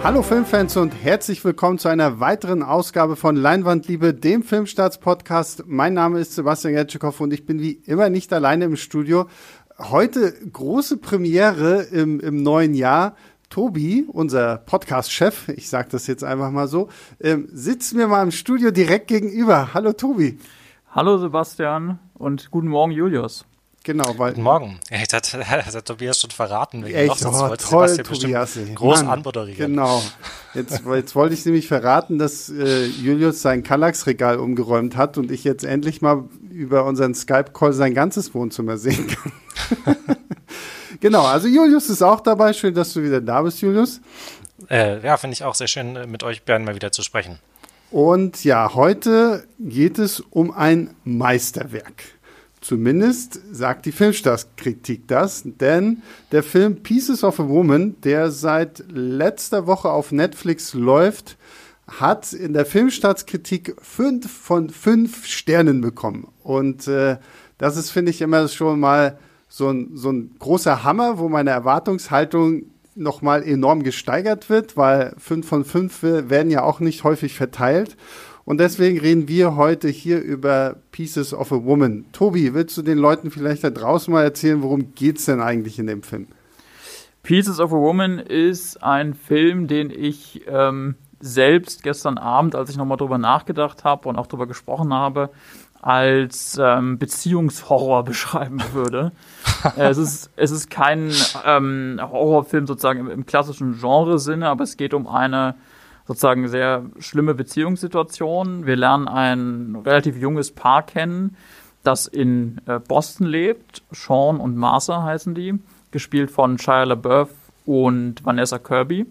Hallo Filmfans und herzlich willkommen zu einer weiteren Ausgabe von Leinwandliebe, dem Filmstarts-Podcast. Mein Name ist Sebastian Gertschikow und ich bin wie immer nicht alleine im Studio. Heute große Premiere im neuen Jahr. Tobi, unser Podcast-Chef, ich sage das jetzt einfach mal so, sitzt mir mal im Studio direkt gegenüber. Hallo Tobi. Hallo Sebastian und guten Morgen Julius. Genau, weil guten Morgen. Ja, das hat Tobias schon verraten. Echt, toll, Tobias. Groß anmoderieren. Genau. Jetzt wollte ich nämlich verraten, dass Julius sein Kallax-Regal umgeräumt hat und ich jetzt endlich mal über unseren Skype-Call sein ganzes Wohnzimmer sehen kann. Genau, also Julius ist auch dabei. Schön, dass du wieder da bist, Julius. Ja, finde ich auch sehr schön, mit euch beiden mal wieder zu sprechen. Und ja, heute geht es um ein Meisterwerk. Zumindest sagt die Filmstarts-Kritik das, denn der Film Pieces of a Woman, der seit letzter Woche auf Netflix läuft, hat in der Filmstarts-Kritik 5 von 5 Sternen bekommen. Und das ist, finde ich, immer schon mal so ein großer Hammer, wo meine Erwartungshaltung nochmal enorm gesteigert wird, weil 5 von 5 werden ja auch nicht häufig verteilt. Und deswegen reden wir heute hier über Pieces of a Woman. Tobi, willst du den Leuten vielleicht da draußen mal erzählen, worum geht's denn eigentlich in dem Film? Pieces of a Woman ist ein Film, den ich selbst gestern Abend, als ich nochmal drüber nachgedacht habe und auch drüber gesprochen habe, als Beziehungshorror beschreiben würde. Es ist kein Horrorfilm sozusagen im klassischen Genresinne, aber es geht um eine sozusagen sehr schlimme Beziehungssituation. Wir lernen ein relativ junges Paar kennen, das in Boston lebt. Sean und Martha heißen die, gespielt von Shia LaBeouf und Vanessa Kirby.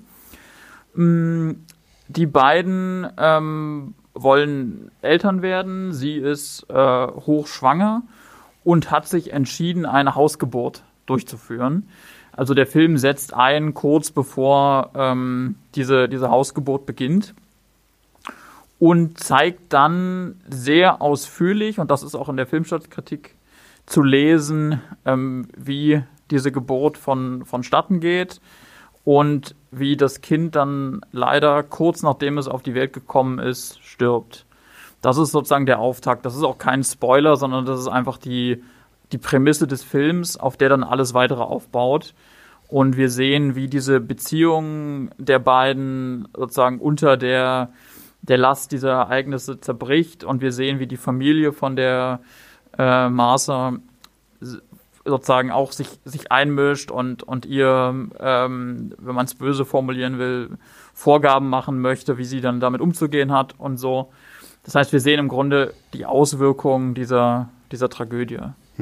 Die beiden wollen Eltern werden. Sie ist hochschwanger und hat sich entschieden, eine Hausgeburt durchzuführen. Also der Film setzt ein, kurz bevor diese Hausgeburt beginnt und zeigt dann sehr ausführlich, und das ist auch in der Filmstarts-Kritik zu lesen, wie diese Geburt vonstatten geht und wie das Kind dann leider kurz nachdem es auf die Welt gekommen ist, stirbt. Das ist sozusagen der Auftakt. Das ist auch kein Spoiler, sondern das ist einfach die Prämisse des Films, auf der dann alles weitere aufbaut. Und wir sehen, wie diese Beziehung der beiden sozusagen unter der Last dieser Ereignisse zerbricht. Und wir sehen, wie die Familie von der Martha sozusagen auch sich einmischt und ihr, wenn man es böse formulieren will, Vorgaben machen möchte, wie sie dann damit umzugehen hat und so. Das heißt, wir sehen im Grunde die Auswirkungen dieser Tragödie.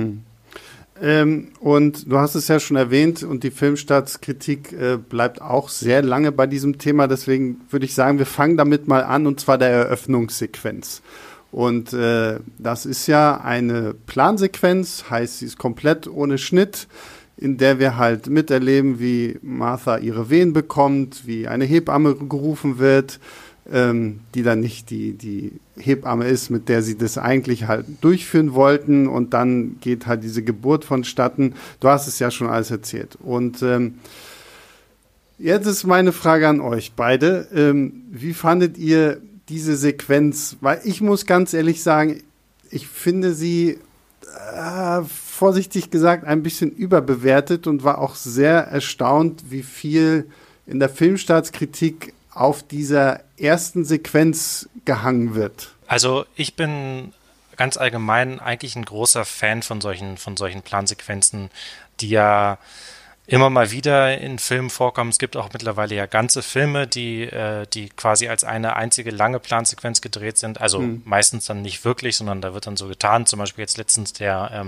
Und du hast es ja schon erwähnt und die Filmstarts-Kritik bleibt auch sehr lange bei diesem Thema. Deswegen würde ich sagen, wir fangen damit mal an, und zwar der Eröffnungssequenz. Und das ist ja eine Plansequenz, heißt sie ist komplett ohne Schnitt, in der wir halt miterleben, wie Martha ihre Wehen bekommt, wie eine Hebamme gerufen wird, die dann nicht die Hebamme ist, mit der sie das eigentlich halt durchführen wollten, und dann geht halt diese Geburt vonstatten. Du hast es ja schon alles erzählt. Und jetzt ist meine Frage an euch beide. Wie fandet ihr diese Sequenz? Weil ich muss ganz ehrlich sagen, ich finde sie vorsichtig gesagt ein bisschen überbewertet und war auch sehr erstaunt, wie viel in der Filmstarts-Kritik auf dieser ersten Sequenz gehangen wird. Also ich bin ganz allgemein eigentlich ein großer Fan von solchen Plansequenzen, die ja immer mal wieder in Filmen vorkommen. Es gibt auch mittlerweile ja ganze Filme, die quasi als eine einzige lange Plansequenz gedreht sind. Also meistens dann nicht wirklich, sondern da wird dann so getan. Zum Beispiel jetzt letztens der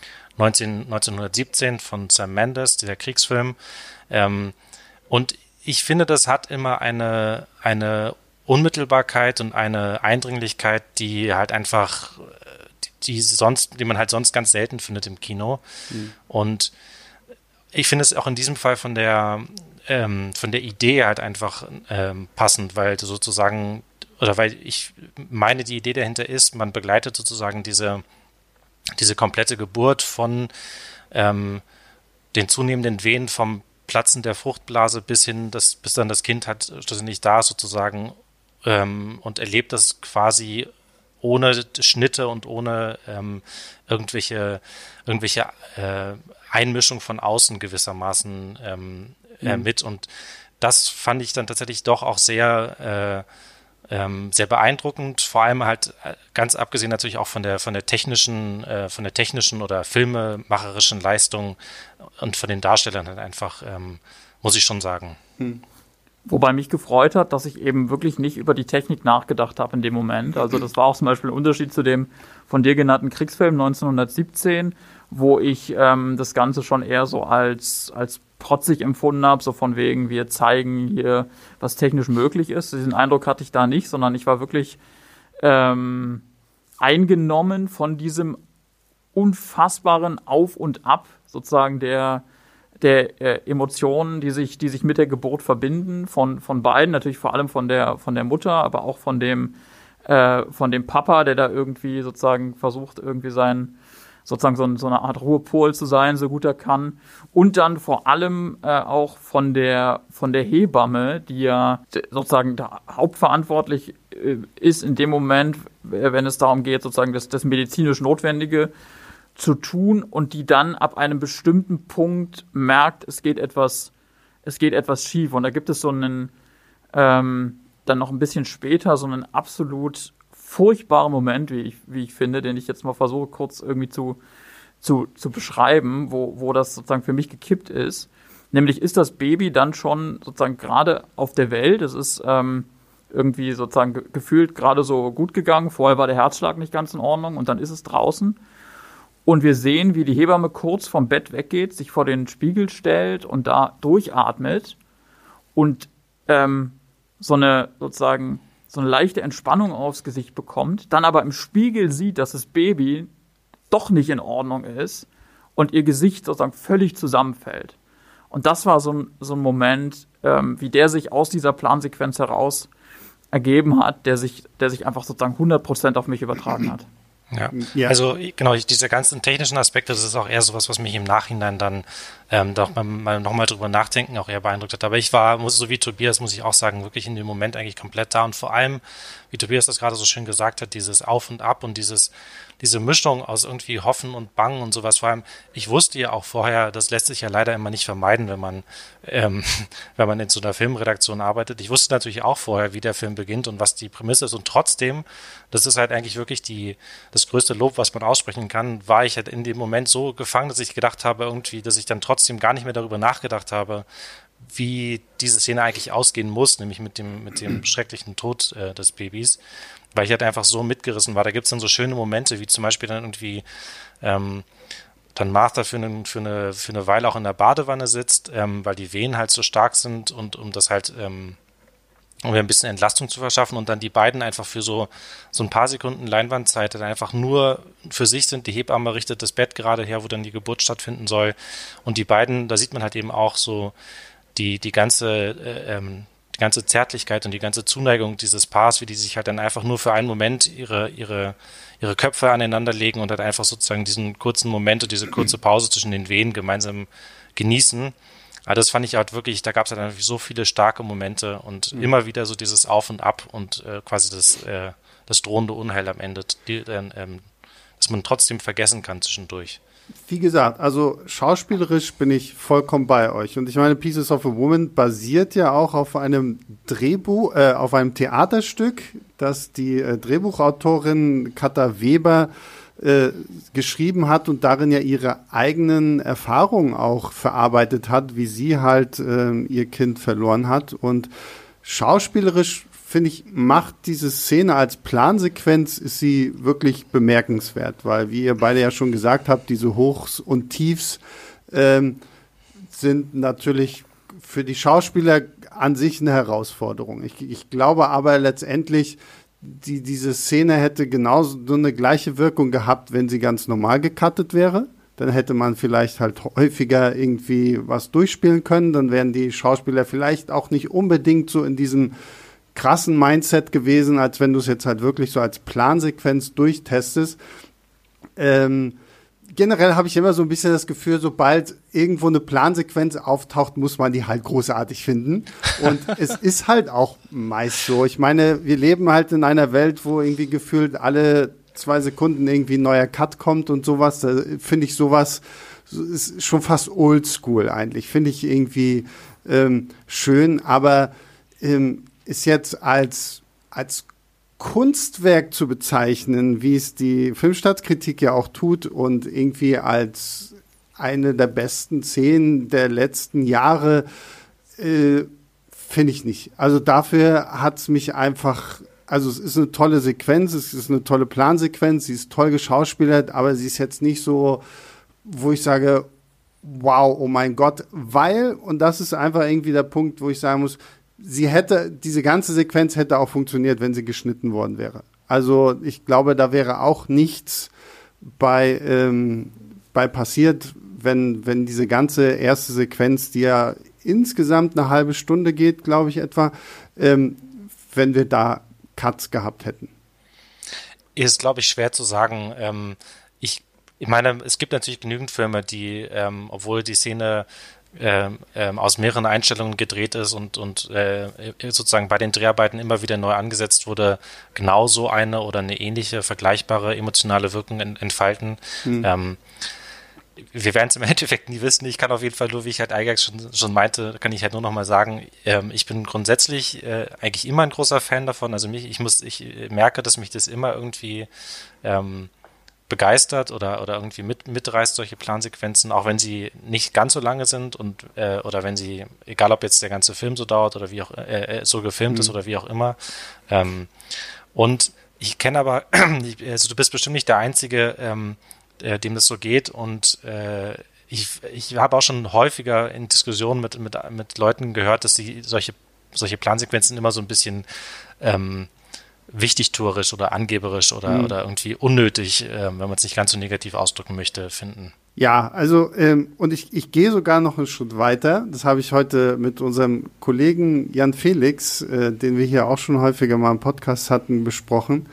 1917 von Sam Mendes, dieser Kriegsfilm. Und ich finde, das hat immer eine Unmittelbarkeit und eine Eindringlichkeit, die halt einfach, die man halt sonst ganz selten findet im Kino. Und ich finde es auch in diesem Fall von der Idee halt einfach passend, weil sozusagen, oder weil ich meine, die Idee dahinter ist, man begleitet sozusagen diese komplette Geburt von den zunehmenden Wehen vom Platzen der Fruchtblase bis dann das Kind halt schlussendlich da ist sozusagen und erlebt das quasi ohne Schnitte und ohne irgendwelche Einmischung von außen gewissermaßen mit. Und das fand ich dann tatsächlich doch auch sehr beeindruckend, vor allem halt ganz abgesehen natürlich auch von der technischen oder filmemacherischen Leistung und von den Darstellern halt einfach, muss ich schon sagen. Wobei mich gefreut hat, dass ich eben wirklich nicht über die Technik nachgedacht habe in dem Moment. Also das war auch zum Beispiel ein Unterschied zu dem von dir genannten Kriegsfilm 1917, wo ich das Ganze schon eher so als protzig empfunden habe, so von wegen, wir zeigen hier, was technisch möglich ist. Diesen Eindruck hatte ich da nicht, sondern ich war wirklich eingenommen von diesem unfassbaren Auf und Ab sozusagen der Emotionen, die sich mit der Geburt verbinden, von beiden, natürlich vor allem von der Mutter, aber auch von dem Papa, der da irgendwie sozusagen versucht, irgendwie so eine Art Ruhepol zu sein, so gut er kann. Und dann vor allem auch von der Hebamme, die ja sozusagen da hauptverantwortlich ist in dem Moment, wenn es darum geht, sozusagen das medizinisch Notwendige zu tun und die dann ab einem bestimmten Punkt merkt, es geht etwas schief. Und da gibt es so einen, dann noch ein bisschen später, so einen absolut furchtbaren Moment, wie ich finde, den ich jetzt mal versuche, kurz irgendwie zu beschreiben, wo das sozusagen für mich gekippt ist. Nämlich ist das Baby dann schon sozusagen gerade auf der Welt. Es ist irgendwie sozusagen gefühlt gerade so gut gegangen. Vorher war der Herzschlag nicht ganz in Ordnung und dann ist es draußen. Und wir sehen, wie die Hebamme kurz vom Bett weggeht, sich vor den Spiegel stellt und da durchatmet und so eine leichte Entspannung aufs Gesicht bekommt, dann aber im Spiegel sieht, dass das Baby doch nicht in Ordnung ist und ihr Gesicht sozusagen völlig zusammenfällt. Und das war so ein Moment, wie der sich aus dieser Plansequenz heraus ergeben hat, der sich einfach sozusagen 100% auf mich übertragen hat. Ja, also genau, diese ganzen technischen Aspekte, das ist auch eher sowas, was mich im Nachhinein dann doch mal nochmal drüber nachdenken auch eher beeindruckt hat. Aber ich war, so wie Tobias, muss ich auch sagen, wirklich in dem Moment eigentlich komplett da und vor allem, wie Tobias das gerade so schön gesagt hat, dieses Auf und Ab und diese Mischung aus irgendwie Hoffen und Bangen und sowas. Vor allem, ich wusste ja auch vorher, das lässt sich ja leider immer nicht vermeiden, wenn man in so einer Filmredaktion arbeitet. Ich wusste natürlich auch vorher, wie der Film beginnt und was die Prämisse ist. Und trotzdem, das ist halt eigentlich wirklich das größte Lob, was man aussprechen kann, war ich halt in dem Moment so gefangen, dass ich gedacht habe irgendwie, dass ich dann trotzdem gar nicht mehr darüber nachgedacht habe, wie diese Szene eigentlich ausgehen muss, nämlich mit dem schrecklichen Tod des Babys, weil ich halt einfach so mitgerissen war. Da gibt es dann so schöne Momente, wie zum Beispiel dann irgendwie dann Martha für eine Weile auch in der Badewanne sitzt, weil die Wehen halt so stark sind und um das halt um mir ein bisschen Entlastung zu verschaffen und dann die beiden einfach für so ein paar Sekunden Leinwandzeit dann einfach nur für sich sind. Die Hebamme richtet das Bett gerade her, wo dann die Geburt stattfinden soll und die beiden, da sieht man halt eben auch so die ganze Zärtlichkeit und die ganze Zuneigung dieses Paars, wie die sich halt dann einfach nur für einen Moment ihre Köpfe aneinander legen und halt einfach sozusagen diesen kurzen Moment und diese kurze Pause zwischen den Wehen gemeinsam genießen. Aber das fand ich halt wirklich, da gab es halt natürlich so viele starke Momente und immer wieder so dieses Auf und Ab und quasi das drohende Unheil am Ende, dass man trotzdem vergessen kann zwischendurch. Wie gesagt, also schauspielerisch bin ich vollkommen bei euch. Und ich meine, Pieces of a Woman basiert ja auch auf einem Drehbuch, auf einem Theaterstück, das die Drehbuchautorin Katha Weber geschrieben hat und darin ja ihre eigenen Erfahrungen auch verarbeitet hat, wie sie halt ihr Kind verloren hat. Und schauspielerisch, finde ich, macht diese Szene als Plansequenz, ist sie wirklich bemerkenswert, weil, wie ihr beide ja schon gesagt habt, diese Hochs und Tiefs sind natürlich für die Schauspieler an sich eine Herausforderung. Ich glaube aber letztendlich, diese Szene hätte genauso eine gleiche Wirkung gehabt, wenn sie ganz normal gecuttet wäre. Dann hätte man vielleicht halt häufiger irgendwie was durchspielen können. Dann wären die Schauspieler vielleicht auch nicht unbedingt so in diesem krassen Mindset gewesen, als wenn du es jetzt halt wirklich so als Plansequenz durchtestest. generell habe ich immer so ein bisschen das Gefühl, sobald irgendwo eine Plansequenz auftaucht, muss man die halt großartig finden. Und es ist halt auch meist so. Ich meine, wir leben halt in einer Welt, wo irgendwie gefühlt alle 2 Sekunden irgendwie ein neuer Cut kommt und sowas. Da finde ich sowas ist schon fast oldschool eigentlich. Finde ich irgendwie schön, aber ist jetzt als Kunstwerk zu bezeichnen, wie es die Filmstadtkritik ja auch tut und irgendwie als eine der besten Szenen der letzten Jahre, finde ich nicht. Also dafür hat es mich einfach, also es ist eine tolle Sequenz, es ist eine tolle Plansequenz, sie ist toll geschauspielert, aber sie ist jetzt nicht so, wo ich sage, wow, oh mein Gott, weil, und das ist einfach irgendwie der Punkt, wo ich sagen muss, diese ganze Sequenz hätte auch funktioniert, wenn sie geschnitten worden wäre. Also ich glaube, da wäre auch nichts bei passiert, wenn diese ganze erste Sequenz, die ja insgesamt eine halbe Stunde geht, glaube ich etwa, wenn wir da Cuts gehabt hätten. Ist, glaube ich, schwer zu sagen. Ich meine, es gibt natürlich genügend Filme, die, obwohl die Szene aus mehreren Einstellungen gedreht ist und sozusagen bei den Dreharbeiten immer wieder neu angesetzt wurde, genauso eine oder eine ähnliche, vergleichbare emotionale Wirkung entfalten. Wir werden es im Endeffekt nie wissen. Ich kann auf jeden Fall nur, wie ich halt eingangs schon meinte, kann ich halt nur noch mal sagen, ich bin grundsätzlich eigentlich immer ein großer Fan davon. Also ich merke, dass mich das immer irgendwie begeistert oder irgendwie mitreißt, solche Plansequenzen, auch wenn sie nicht ganz so lange sind und oder wenn sie, egal ob jetzt der ganze Film so dauert oder wie auch so gefilmt ist oder wie auch immer. Und ich kenne aber, also du bist bestimmt nicht der Einzige, dem das so geht, und ich habe auch schon häufiger in Diskussionen mit Leuten gehört, dass die solche Plansequenzen immer so ein bisschen wichtigtuerisch oder angeberisch oder irgendwie unnötig, wenn man es nicht ganz so negativ ausdrücken möchte, finden. Ja, also und ich gehe sogar noch einen Schritt weiter. Das habe ich heute mit unserem Kollegen Jan Felix, den wir hier auch schon häufiger mal im Podcast hatten, besprochen.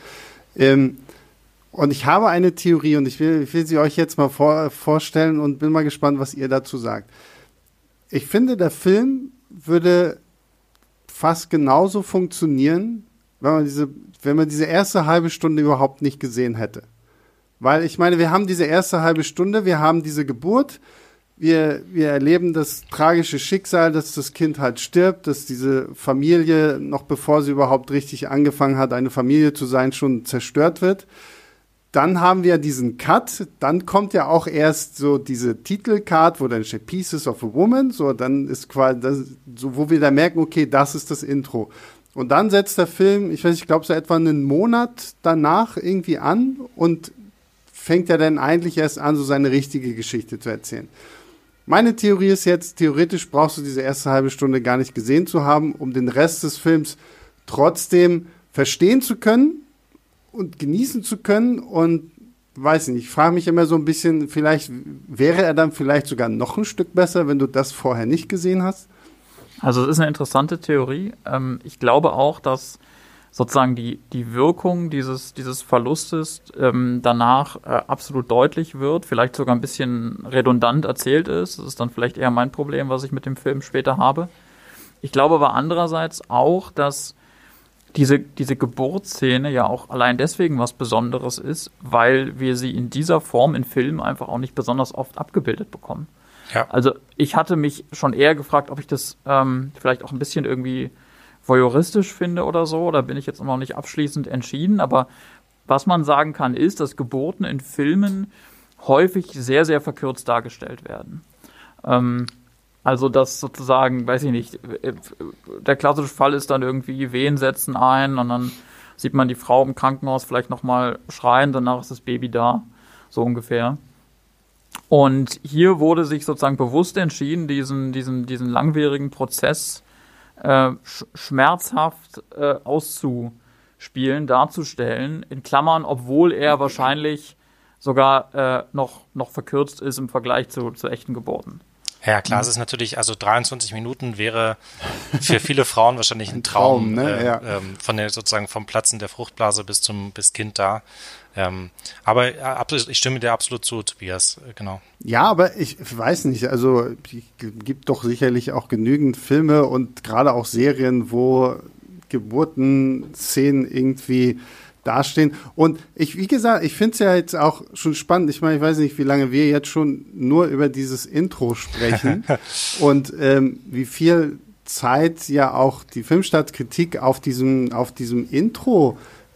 Und ich habe eine Theorie und ich will sie euch jetzt mal vorstellen und bin mal gespannt, was ihr dazu sagt. Ich finde, der Film würde fast genauso funktionieren, wenn man diese erste halbe Stunde überhaupt nicht gesehen hätte. Weil ich meine, wir haben diese erste halbe Stunde, wir haben diese Geburt, wir erleben das tragische Schicksal, dass das Kind halt stirbt, dass diese Familie, noch bevor sie überhaupt richtig angefangen hat, eine Familie zu sein, schon zerstört wird. Dann haben wir diesen Cut, dann kommt ja auch erst so diese Titelcard, wo dann steht Pieces of a Woman, so dann ist quasi das, so, wo wir dann merken, okay, das ist das Intro. Und dann setzt der Film, ich glaube so etwa einen Monat danach irgendwie an und fängt ja dann eigentlich erst an, so seine richtige Geschichte zu erzählen. Meine Theorie ist jetzt, theoretisch brauchst du diese erste halbe Stunde gar nicht gesehen zu haben, um den Rest des Films trotzdem verstehen zu können und genießen zu können. Und weiß nicht, ich frage mich immer so ein bisschen, vielleicht wäre er dann vielleicht sogar noch ein Stück besser, wenn du das vorher nicht gesehen hast? Also es ist eine interessante Theorie. Ich glaube auch, dass sozusagen die Wirkung dieses Verlustes danach absolut deutlich wird, vielleicht sogar ein bisschen redundant erzählt ist. Das ist dann vielleicht eher mein Problem, was ich mit dem Film später habe. Ich glaube aber andererseits auch, dass diese Geburtsszene ja auch allein deswegen was Besonderes ist, weil wir sie in dieser Form in Filmen einfach auch nicht besonders oft abgebildet bekommen. Ja. Also ich hatte mich schon eher gefragt, ob ich das vielleicht auch ein bisschen irgendwie voyeuristisch finde oder so. Da bin ich jetzt noch nicht abschließend entschieden. Aber was man sagen kann, ist, dass Geburten in Filmen häufig sehr, sehr verkürzt dargestellt werden. Also dass sozusagen, weiß ich nicht, der klassische Fall ist dann irgendwie, Wehen setzen ein und dann sieht man die Frau im Krankenhaus vielleicht nochmal schreien, danach ist das Baby da, so ungefähr. Und hier wurde sich sozusagen bewusst entschieden, diesen langwierigen Prozess schmerzhaft auszuspielen, darzustellen, in Klammern, obwohl er wahrscheinlich sogar noch verkürzt ist im Vergleich zu echten Geburten. Ja, klar, es ist natürlich, also 23 Minuten wäre für viele Frauen wahrscheinlich ein Traum, ne? Von der sozusagen vom Platzen der Fruchtblase bis Kind da. Aber ich stimme dir absolut zu, Tobias, genau. Ja, aber ich weiß nicht, also es gibt doch sicherlich auch genügend Filme und gerade auch Serien, wo Geburtenszenen irgendwie dastehen. Und wie gesagt, ich finde es ja jetzt auch schon spannend. Ich meine, ich weiß nicht, wie lange wir jetzt schon nur über dieses Intro sprechen und wie viel Zeit ja auch die Filmstarts-Kritik auf diesem Intro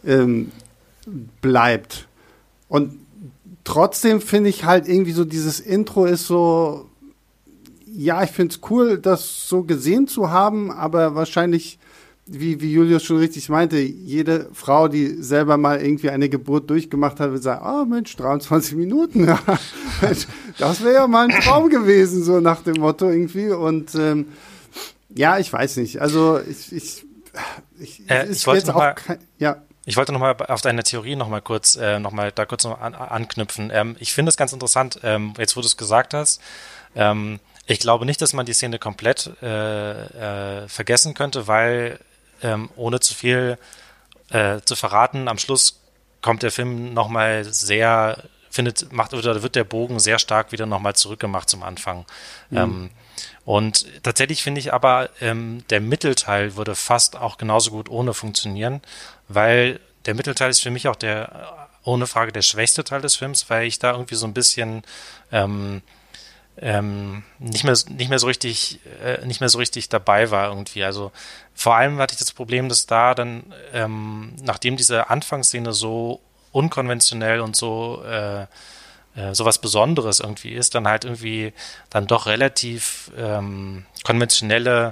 bleibt. Und trotzdem finde ich halt irgendwie so, dieses Intro ist so, ja, ich finde es cool, das so gesehen zu haben, aber wahrscheinlich, wie Julius schon richtig meinte, jede Frau, die selber mal irgendwie eine Geburt durchgemacht hat, wird sagen, oh Mensch, 23 Minuten, das wäre ja mal ein Traum gewesen, so nach dem Motto irgendwie. Und ja, ich weiß nicht, also ich wollte noch mal, ja. Ich wollte nochmal auf deine Theorie nochmal kurz anknüpfen. Ich finde es ganz interessant, jetzt wo du es gesagt hast. Ich glaube nicht, dass man die Szene komplett vergessen könnte, weil ohne zu viel zu verraten, am Schluss kommt der Film nochmal wird der Bogen sehr stark wieder nochmal zurückgemacht zum Anfang. Und tatsächlich finde ich aber, der Mittelteil würde fast auch genauso gut ohne funktionieren, weil der Mittelteil ist für mich auch ohne Frage der schwächste Teil des Films, weil ich da irgendwie so ein bisschen nicht mehr so richtig dabei war irgendwie. Also vor allem hatte ich das Problem, dass da dann, nachdem diese Anfangsszene so unkonventionell und so was Besonderes irgendwie ist, dann halt irgendwie dann doch relativ konventionelle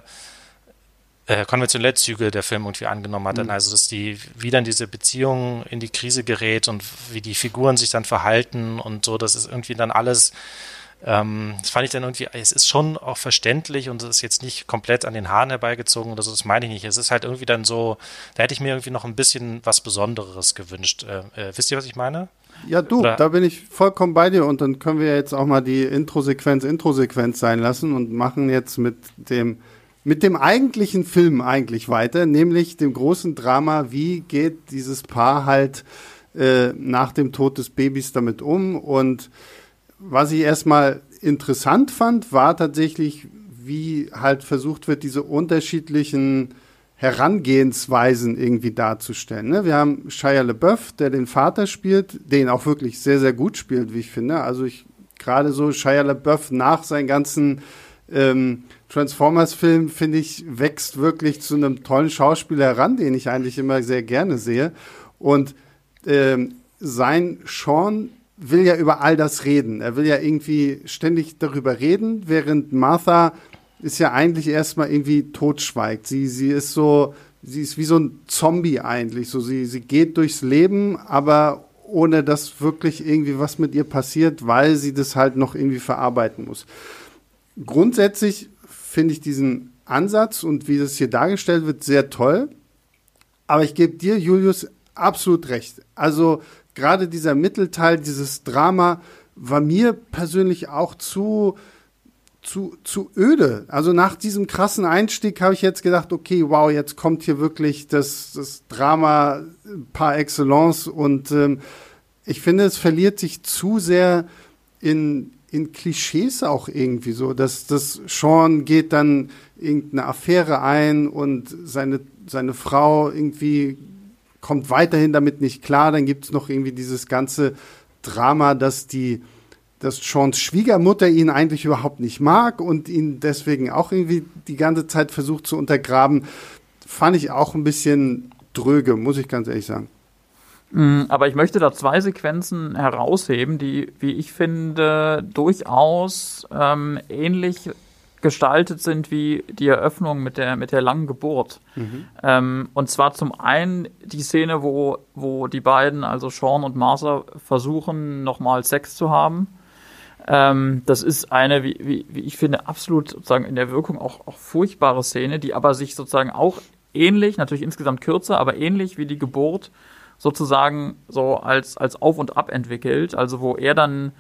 Züge der Film irgendwie angenommen hat. Also dass wie dann diese Beziehung in die Krise gerät und wie die Figuren sich dann verhalten und so, das ist irgendwie dann alles, das fand ich dann irgendwie, es ist schon auch verständlich und es ist jetzt nicht komplett an den Haaren herbeigezogen oder so, das meine ich nicht. Es ist halt irgendwie dann so, da hätte ich mir irgendwie noch ein bisschen was Besonderes gewünscht. Wisst ihr, was ich meine? Ja, da bin ich vollkommen bei dir und dann können wir jetzt auch mal die Intro-Sequenz sein lassen und machen jetzt mit dem eigentlichen Film eigentlich weiter, nämlich dem großen Drama, wie geht dieses Paar halt nach dem Tod des Babys damit um. Und was ich erstmal interessant fand, war tatsächlich, wie halt versucht wird, diese unterschiedlichen Herangehensweisen irgendwie darzustellen. Ne? Wir haben Shia LaBeouf, der den Vater spielt, den auch wirklich sehr, sehr gut spielt, wie ich finde. Also gerade so Shia LaBeouf nach seinen ganzen Transformers-Film, finde ich, wächst wirklich zu einem tollen Schauspieler heran, den ich eigentlich immer sehr gerne sehe. Und sein Sean will ja über all das reden. Er will ja irgendwie ständig darüber reden, während Martha ist ja eigentlich erstmal irgendwie totschweigt. Sie ist wie so ein Zombie eigentlich. So, sie geht durchs Leben, aber ohne dass wirklich irgendwie was mit ihr passiert, weil sie das halt noch irgendwie verarbeiten muss. Grundsätzlich finde ich diesen Ansatz und wie das hier dargestellt wird, sehr toll. Aber ich gebe dir, Julius, absolut recht. Also gerade dieser Mittelteil, dieses Drama, war mir persönlich auch zu öde. Also nach diesem krassen Einstieg habe ich jetzt gedacht, okay, wow, jetzt kommt hier wirklich das Drama par excellence und ich finde, es verliert sich zu sehr in Klischees auch irgendwie so, dass Sean geht dann irgendeine Affäre ein und seine Frau irgendwie kommt weiterhin damit nicht klar, dann gibt es noch irgendwie dieses ganze Drama, dass Seans Schwiegermutter ihn eigentlich überhaupt nicht mag und ihn deswegen auch irgendwie die ganze Zeit versucht zu untergraben, fand ich auch ein bisschen dröge, muss ich ganz ehrlich sagen. Aber ich möchte da zwei Sequenzen herausheben, die, wie ich finde, durchaus ähnlich gestaltet sind wie die Eröffnung mit der langen Geburt. Und zwar zum einen die Szene, wo die beiden, also Sean und Martha, versuchen, nochmal Sex zu haben. Das ist eine, wie ich finde, absolut sozusagen in der Wirkung auch furchtbare Szene, die aber sich sozusagen auch ähnlich, natürlich insgesamt kürzer, aber ähnlich wie die Geburt sozusagen so als Auf und Ab entwickelt. Also wo er dann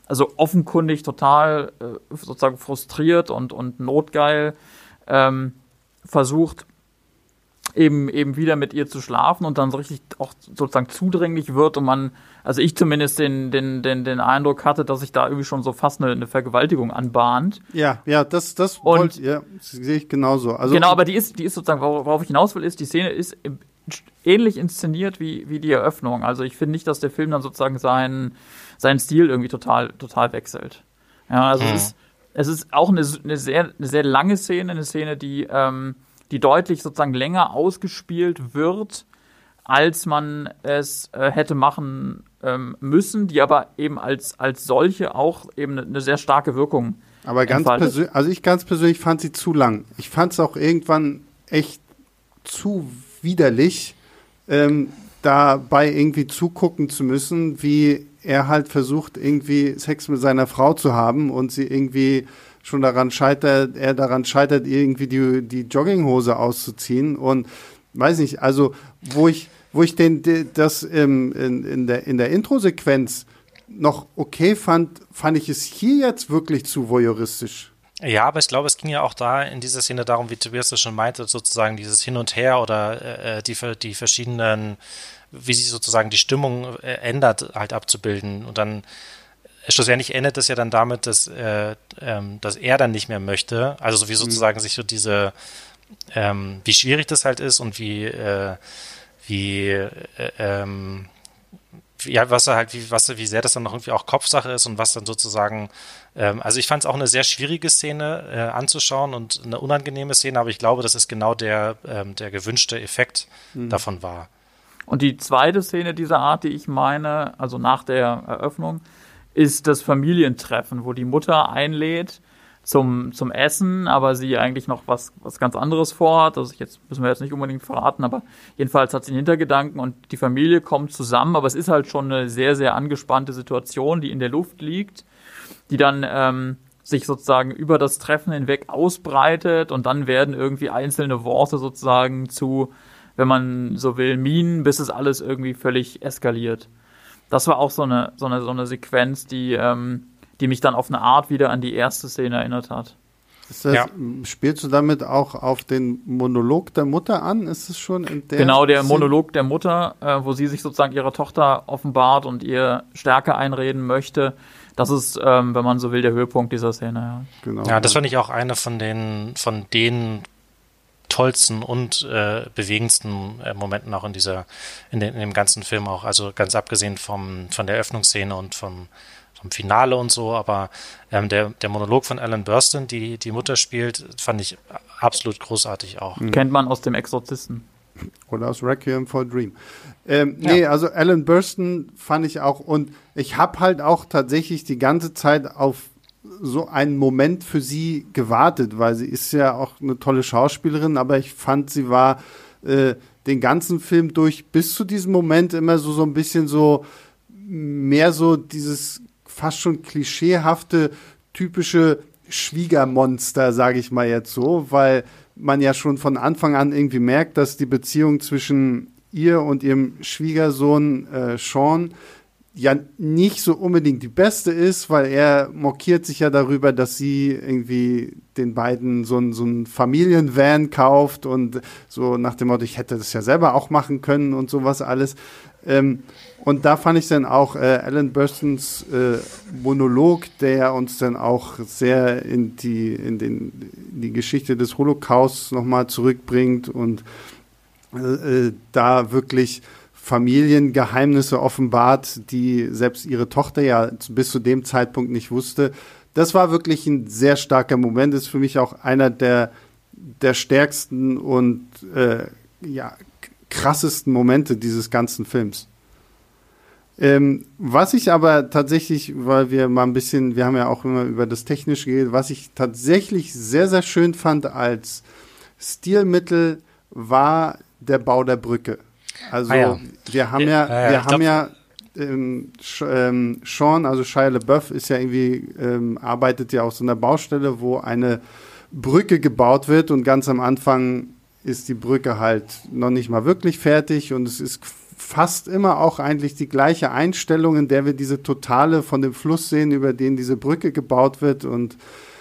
also offenkundig total sozusagen frustriert und notgeil versucht, eben wieder mit ihr zu schlafen und dann so richtig auch sozusagen zudringlich wird und also ich zumindest den Eindruck hatte, dass sich da irgendwie schon so fast eine Vergewaltigung anbahnt. Ja, das sehe ich genauso. Also genau, aber die ist sozusagen, worauf ich hinaus will, ist, die Szene ist ähnlich inszeniert wie die Eröffnung. Also ich finde nicht, dass der Film dann sozusagen seinen Stil irgendwie total wechselt. Ja, also es ist auch eine sehr lange Szene, eine Szene, die deutlich sozusagen länger ausgespielt wird, als man es hätte machen müssen, die aber eben als solche auch eben eine sehr starke Wirkung entfaltet. Ich ganz persönlich fand sie zu lang. Ich fand es auch irgendwann echt zu widerlich, dabei irgendwie zugucken zu müssen, wie er halt versucht, irgendwie Sex mit seiner Frau zu haben und sie irgendwie schon daran scheitert, irgendwie die Jogginghose auszuziehen und weiß nicht, also wo ich das in der Intro-Sequenz noch okay fand ich es hier jetzt wirklich zu voyeuristisch. Ja, aber ich glaube, es ging ja auch da in dieser Szene darum, wie Tobias das schon meinte, sozusagen dieses Hin und Her oder die verschiedenen, wie sich sozusagen die Stimmung ändert, halt abzubilden. Und dann schlussendlich endet es ja dann damit, dass er dann nicht mehr möchte. Also so wie sozusagen sich so diese, wie schwierig das halt ist und wie sehr das dann noch irgendwie auch Kopfsache ist und was dann sozusagen, also ich fand es auch eine sehr schwierige Szene anzuschauen und eine unangenehme Szene, aber ich glaube, das ist genau der gewünschte Effekt davon war. Und die zweite Szene dieser Art, die ich meine, also nach der Eröffnung, ist das Familientreffen, wo die Mutter einlädt zum Essen, aber sie eigentlich noch was ganz anderes vorhat. Also müssen wir jetzt nicht unbedingt verraten, aber jedenfalls hat sie einen Hintergedanken und die Familie kommt zusammen, aber es ist halt schon eine sehr, sehr angespannte Situation, die in der Luft liegt, die dann sich sozusagen über das Treffen hinweg ausbreitet und dann werden irgendwie einzelne Worte sozusagen zu, wenn man so will, Minen, bis es alles irgendwie völlig eskaliert. Das war auch so eine Sequenz, die mich dann auf eine Art wieder an die erste Szene erinnert hat. Spielst du damit auch auf den Monolog der Mutter an? Ist es schon in der Genau, der Monolog der Mutter, wo sie sich sozusagen ihrer Tochter offenbart und ihr Stärke einreden möchte. Das ist, wenn man so will, der Höhepunkt dieser Szene. Ja, genau. Ja, das fand ich auch eine von den tollsten und bewegendsten Momenten auch in dem ganzen Film auch. Also ganz abgesehen von der Eröffnungsszene und vom Finale und so, aber der Monolog von Ellen Burstyn, die Mutter spielt, fand ich absolut großartig auch. Kennt man aus dem Exorzisten. Oder aus Requiem for a Dream. Also Ellen Burstyn fand ich auch, und ich habe halt auch tatsächlich die ganze Zeit auf so einen Moment für sie gewartet, weil sie ist ja auch eine tolle Schauspielerin, aber ich fand, sie war den ganzen Film durch bis zu diesem Moment immer so ein bisschen so mehr so dieses fast schon klischeehafte, typische Schwiegermonster, sage ich mal jetzt so, weil man ja schon von Anfang an irgendwie merkt, dass die Beziehung zwischen ihr und ihrem Schwiegersohn Sean ja nicht so unbedingt die beste ist, weil er mokiert sich ja darüber, dass sie irgendwie den beiden so ein Familienvan kauft und so nach dem Motto, ich hätte das ja selber auch machen können und sowas alles. Und da fand ich dann auch Ellen Burstyns Monolog, der uns dann auch sehr in die Geschichte des Holocausts nochmal zurückbringt und da wirklich Familiengeheimnisse offenbart, die selbst ihre Tochter ja bis zu dem Zeitpunkt nicht wusste. Das war wirklich ein sehr starker Moment, ist für mich auch einer der stärksten und krassesten Momente dieses ganzen Films. Was ich aber tatsächlich, weil wir haben ja auch immer über das Technische geredet, was ich tatsächlich sehr, sehr schön fand als Stilmittel, war der Bau der Brücke. Also wir haben Sean, also Shia LaBeouf, ist ja irgendwie, arbeitet ja auf so einer Baustelle, wo eine Brücke gebaut wird und ganz am Anfang ist die Brücke halt noch nicht mal wirklich fertig und es ist fast immer auch eigentlich die gleiche Einstellung, in der wir diese Totale von dem Fluss sehen, über den diese Brücke gebaut wird, und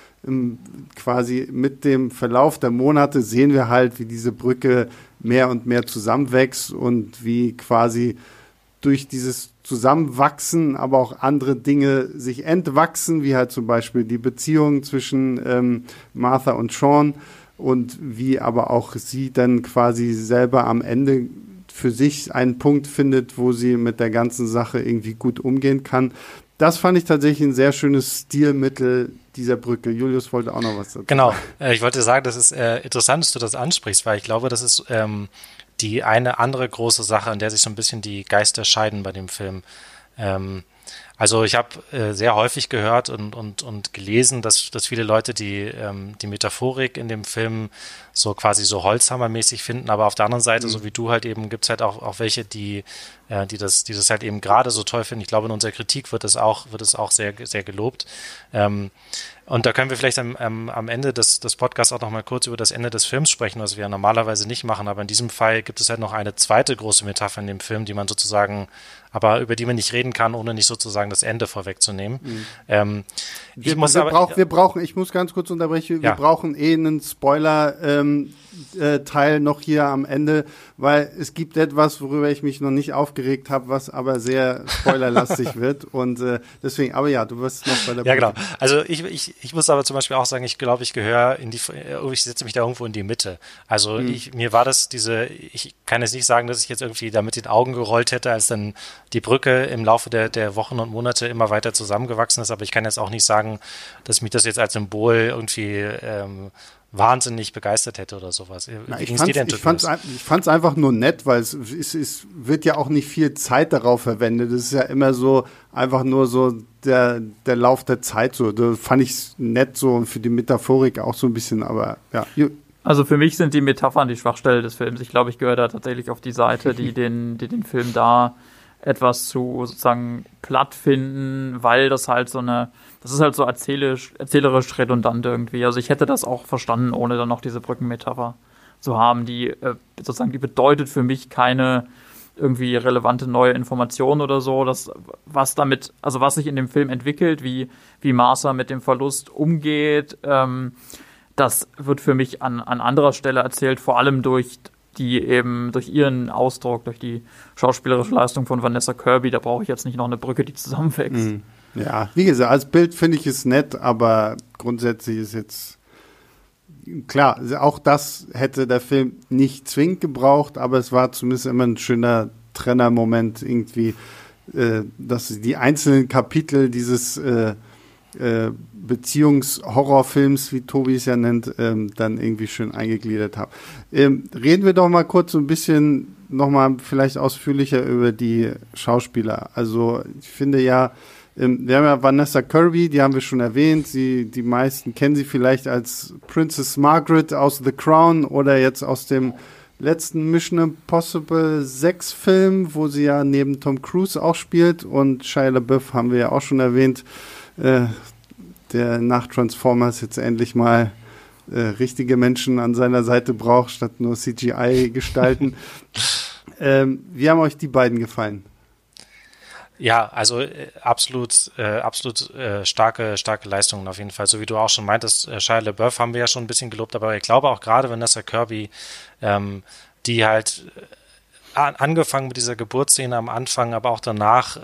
quasi mit dem Verlauf der Monate sehen wir halt, wie diese Brücke mehr und mehr zusammenwächst und wie quasi durch dieses Zusammenwachsen aber auch andere Dinge sich entwachsen, wie halt zum Beispiel die Beziehung zwischen Martha und Sean, und wie aber auch sie dann quasi selber am Ende für sich einen Punkt findet, wo sie mit der ganzen Sache irgendwie gut umgehen kann. Das fand ich tatsächlich ein sehr schönes Stilmittel dieser Brücke. Julius wollte auch noch was dazu sagen. Genau, ich wollte sagen, das ist interessant, dass du das ansprichst, weil ich glaube, das ist die eine andere große Sache, an der sich so ein bisschen die Geister scheiden bei dem Film. Also ich habe sehr häufig gehört und gelesen, dass viele Leute die Metaphorik in dem Film so quasi so Holzhammermäßig finden, aber auf der anderen Seite, so wie du halt eben, gibt's halt auch welche, die das halt eben gerade so toll finden. Ich glaube, in unserer Kritik wird es auch sehr, sehr gelobt. Und da können wir vielleicht am Ende des Podcasts auch noch mal kurz über das Ende des Films sprechen, was wir ja normalerweise nicht machen. Aber in diesem Fall gibt es halt noch eine zweite große Metapher in dem Film, die man sozusagen, aber über die man nicht reden kann, ohne nicht sozusagen das Ende vorwegzunehmen. Ich muss ganz kurz unterbrechen, wir brauchen einen Spoiler-Teil noch hier am Ende, weil es gibt etwas, worüber ich mich noch nicht aufgeregt habe, was aber sehr spoilerlastig wird, und deswegen, aber ja, du wirst noch bei der Ja, genau. Also ich muss aber zum Beispiel auch sagen, ich glaube, ich gehöre ich setze mich da irgendwo in die Mitte. Also mir war das ich kann jetzt nicht sagen, dass ich jetzt irgendwie da mit den Augen gerollt hätte, als dann die Brücke im Laufe der Wochen und Monate immer weiter zusammengewachsen ist, aber ich kann jetzt auch nicht sagen, dass mich das jetzt als Symbol irgendwie wahnsinnig begeistert hätte oder sowas. Ich fand's einfach nur nett, weil es wird ja auch nicht viel Zeit darauf verwendet. Es ist ja immer so, einfach nur so der Lauf der Zeit so. Da fand ich nett so, und für die Metaphorik auch so ein bisschen, aber ja. Also für mich sind die Metaphern die Schwachstelle des Films. Ich glaube, ich gehöre da tatsächlich auf die Seite, die den Film da etwas zu sozusagen platt finden, weil das ist halt so erzählerisch redundant irgendwie. Also ich hätte das auch verstanden, ohne dann noch diese Brückenmetapher zu haben, die die bedeutet für mich keine irgendwie relevante neue Information oder so. Was sich in dem Film entwickelt, wie Martha mit dem Verlust umgeht, das wird für mich an anderer Stelle erzählt, vor allem durch ihren Ausdruck, durch die schauspielerische Leistung von Vanessa Kirby. Da brauche ich jetzt nicht noch eine Brücke, die zusammenwächst. Ja, wie gesagt, als Bild finde ich es nett, aber grundsätzlich ist jetzt klar, auch das hätte der Film nicht zwingend gebraucht, aber es war zumindest immer ein schöner Trennermoment irgendwie, dass die einzelnen Kapitel dieses Beziehungshorrorfilms, wie Tobi es ja nennt, dann irgendwie schön eingegliedert habe. Reden wir doch mal kurz so ein bisschen nochmal vielleicht ausführlicher über die Schauspieler. Also ich finde ja, wir haben ja Vanessa Kirby, die haben wir schon erwähnt. Die meisten kennen sie vielleicht als Princess Margaret aus The Crown oder jetzt aus dem letzten Mission Impossible 6 Film, wo sie ja neben Tom Cruise auch spielt, und Shia LaBeouf haben wir ja auch schon erwähnt, der nach Transformers jetzt endlich mal richtige Menschen an seiner Seite braucht, statt nur CGI-Gestalten. Wie haben euch die beiden gefallen? Ja, also absolut starke Leistungen auf jeden Fall. So wie du auch schon meintest, Shia LaBeouf haben wir ja schon ein bisschen gelobt, aber ich glaube auch gerade Vanessa Kirby, die halt angefangen mit dieser Geburtsszene am Anfang, aber auch danach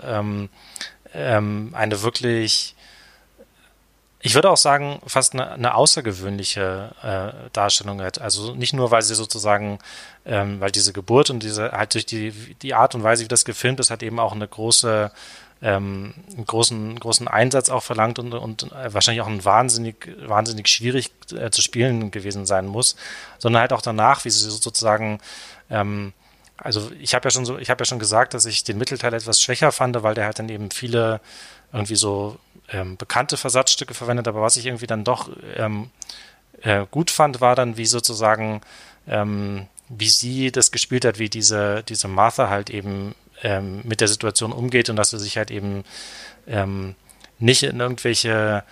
eine wirklich, ich würde auch sagen, fast eine außergewöhnliche Darstellung hat. Also nicht nur, weil sie sozusagen, weil diese Geburt und diese halt durch die Art und Weise, wie das gefilmt ist, hat eben auch einen großen Einsatz auch verlangt und wahrscheinlich auch ein wahnsinnig schwierig zu spielen gewesen sein muss, sondern halt auch danach, wie sie sozusagen also ich habe ja schon gesagt, dass ich den Mittelteil etwas schwächer fand, weil der halt dann eben viele irgendwie so bekannte Versatzstücke verwendet, aber was ich irgendwie dann doch gut fand, war dann, wie sozusagen wie sie das gespielt hat, wie diese Martha halt eben mit der Situation umgeht und dass sie sich halt eben nicht in irgendwelche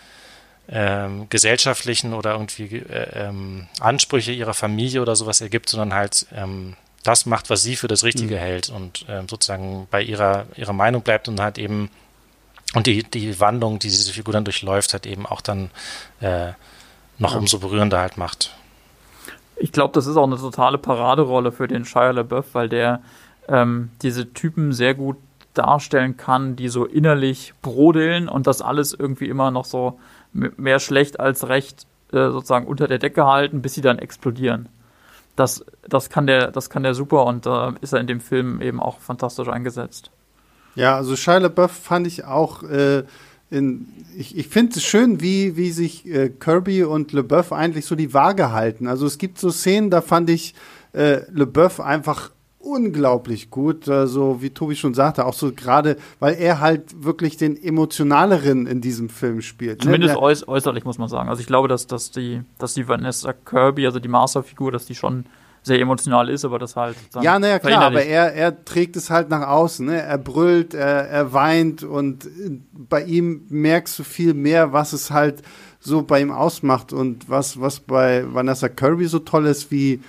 gesellschaftlichen oder irgendwie Ansprüche ihrer Familie oder sowas ergibt, sondern halt das macht, was sie für das Richtige hält und sozusagen bei ihrer Meinung bleibt und halt eben und die Wandlung, die diese Figur dann durchläuft, halt eben auch dann noch umso berührender halt macht. Ich glaube, das ist auch eine totale Paraderolle für den Shia LaBeouf, weil der diese Typen sehr gut darstellen kann, die so innerlich brodeln und das alles irgendwie immer noch so mehr schlecht als recht sozusagen unter der Decke halten, bis sie dann explodieren. Das kann der super und da ist er in dem Film eben auch fantastisch eingesetzt. Ja, also Shia LaBeouf fand ich auch ich finde es schön, wie sich Kirby und LaBeouf eigentlich so die Waage halten. Also es gibt so Szenen, da fand ich LaBeouf einfach unglaublich gut, so wie Tobi schon sagte, auch so gerade, weil er halt wirklich den emotionaleren in diesem Film spielt. Zumindest äußerlich, muss man sagen. Also ich glaube, dass die Vanessa Kirby, also die Masterfigur, dass die schon sehr emotional ist, aber das halt dann ja, naja, klar, aber er trägt es halt nach außen, ne? Er brüllt, er weint und bei ihm merkst du viel mehr, was es halt so bei ihm ausmacht und was bei Vanessa Kirby so toll ist, wie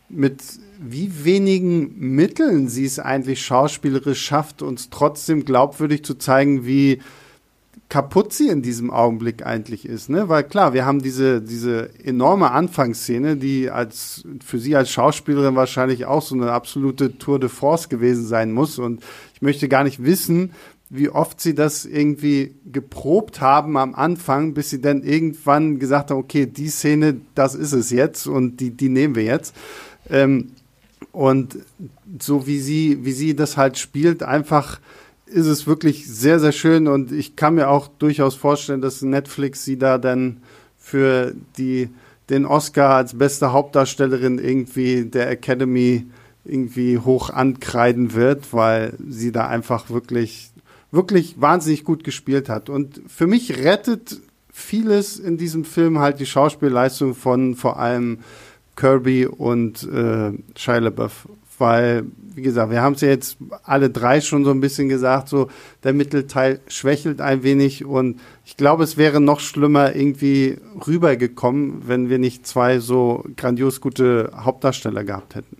wenigen Mitteln sie es eigentlich schauspielerisch schafft, uns trotzdem glaubwürdig zu zeigen, wie kaputt sie in diesem Augenblick eigentlich ist, ne? Weil klar, wir haben diese enorme Anfangsszene, die für sie als Schauspielerin wahrscheinlich auch so eine absolute Tour de Force gewesen sein muss und ich möchte gar nicht wissen, wie oft sie das irgendwie geprobt haben am Anfang, bis sie dann irgendwann gesagt haben, okay, die Szene, das ist es jetzt und die nehmen wir jetzt. Und so wie sie das halt spielt, einfach ist es wirklich sehr, sehr schön und ich kann mir auch durchaus vorstellen, dass Netflix sie da dann für den Oscar als beste Hauptdarstellerin irgendwie der Academy irgendwie hoch ankreiden wird, weil sie da einfach wirklich, wirklich wahnsinnig gut gespielt hat. Und für mich rettet vieles in diesem Film halt die Schauspielleistung von vor allem Kirby und Shia LaBeouf, weil, wie gesagt, wir haben es ja jetzt alle drei schon so ein bisschen gesagt, so der Mittelteil schwächelt ein wenig und ich glaube, es wäre noch schlimmer irgendwie rübergekommen, wenn wir nicht zwei so grandios gute Hauptdarsteller gehabt hätten.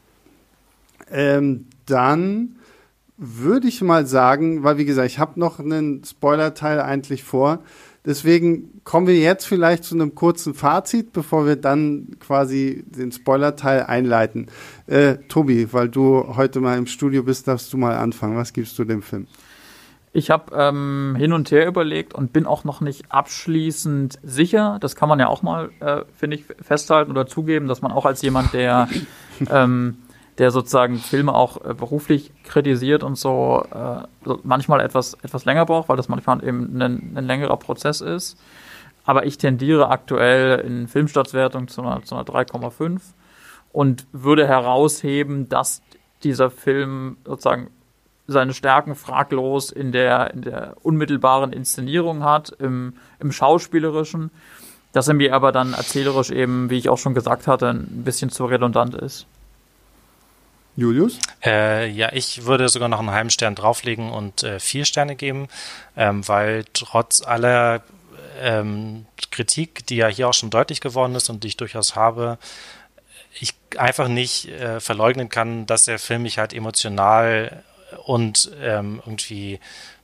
Dann würde ich mal sagen, weil wie gesagt, ich habe noch einen Spoilerteil eigentlich vor, deswegen kommen wir jetzt vielleicht zu einem kurzen Fazit, bevor wir dann quasi den Spoilerteil einleiten. Tobi, weil du heute mal im Studio bist, darfst du mal anfangen. Was gibst du dem Film? Ich habe hin und her überlegt und bin auch noch nicht abschließend sicher. Das kann man ja auch mal, finde ich, festhalten oder zugeben, dass man auch als jemand, der sozusagen Filme auch beruflich kritisiert und so manchmal etwas länger braucht, weil das manchmal eben ein längerer Prozess ist. Aber ich tendiere aktuell in Filmstartswertung zu einer 3,5 und würde herausheben, dass dieser Film sozusagen seine Stärken fraglos in der unmittelbaren Inszenierung hat, im Schauspielerischen, dass er mir aber dann erzählerisch eben, wie ich auch schon gesagt hatte, ein bisschen zu redundant ist. Julius? Ja, ich würde sogar noch einen halben Stern drauflegen und 4 Sterne geben, weil trotz aller Kritik, die ja hier auch schon deutlich geworden ist und die ich durchaus habe, ich einfach nicht verleugnen kann, dass der Film mich halt emotional und irgendwie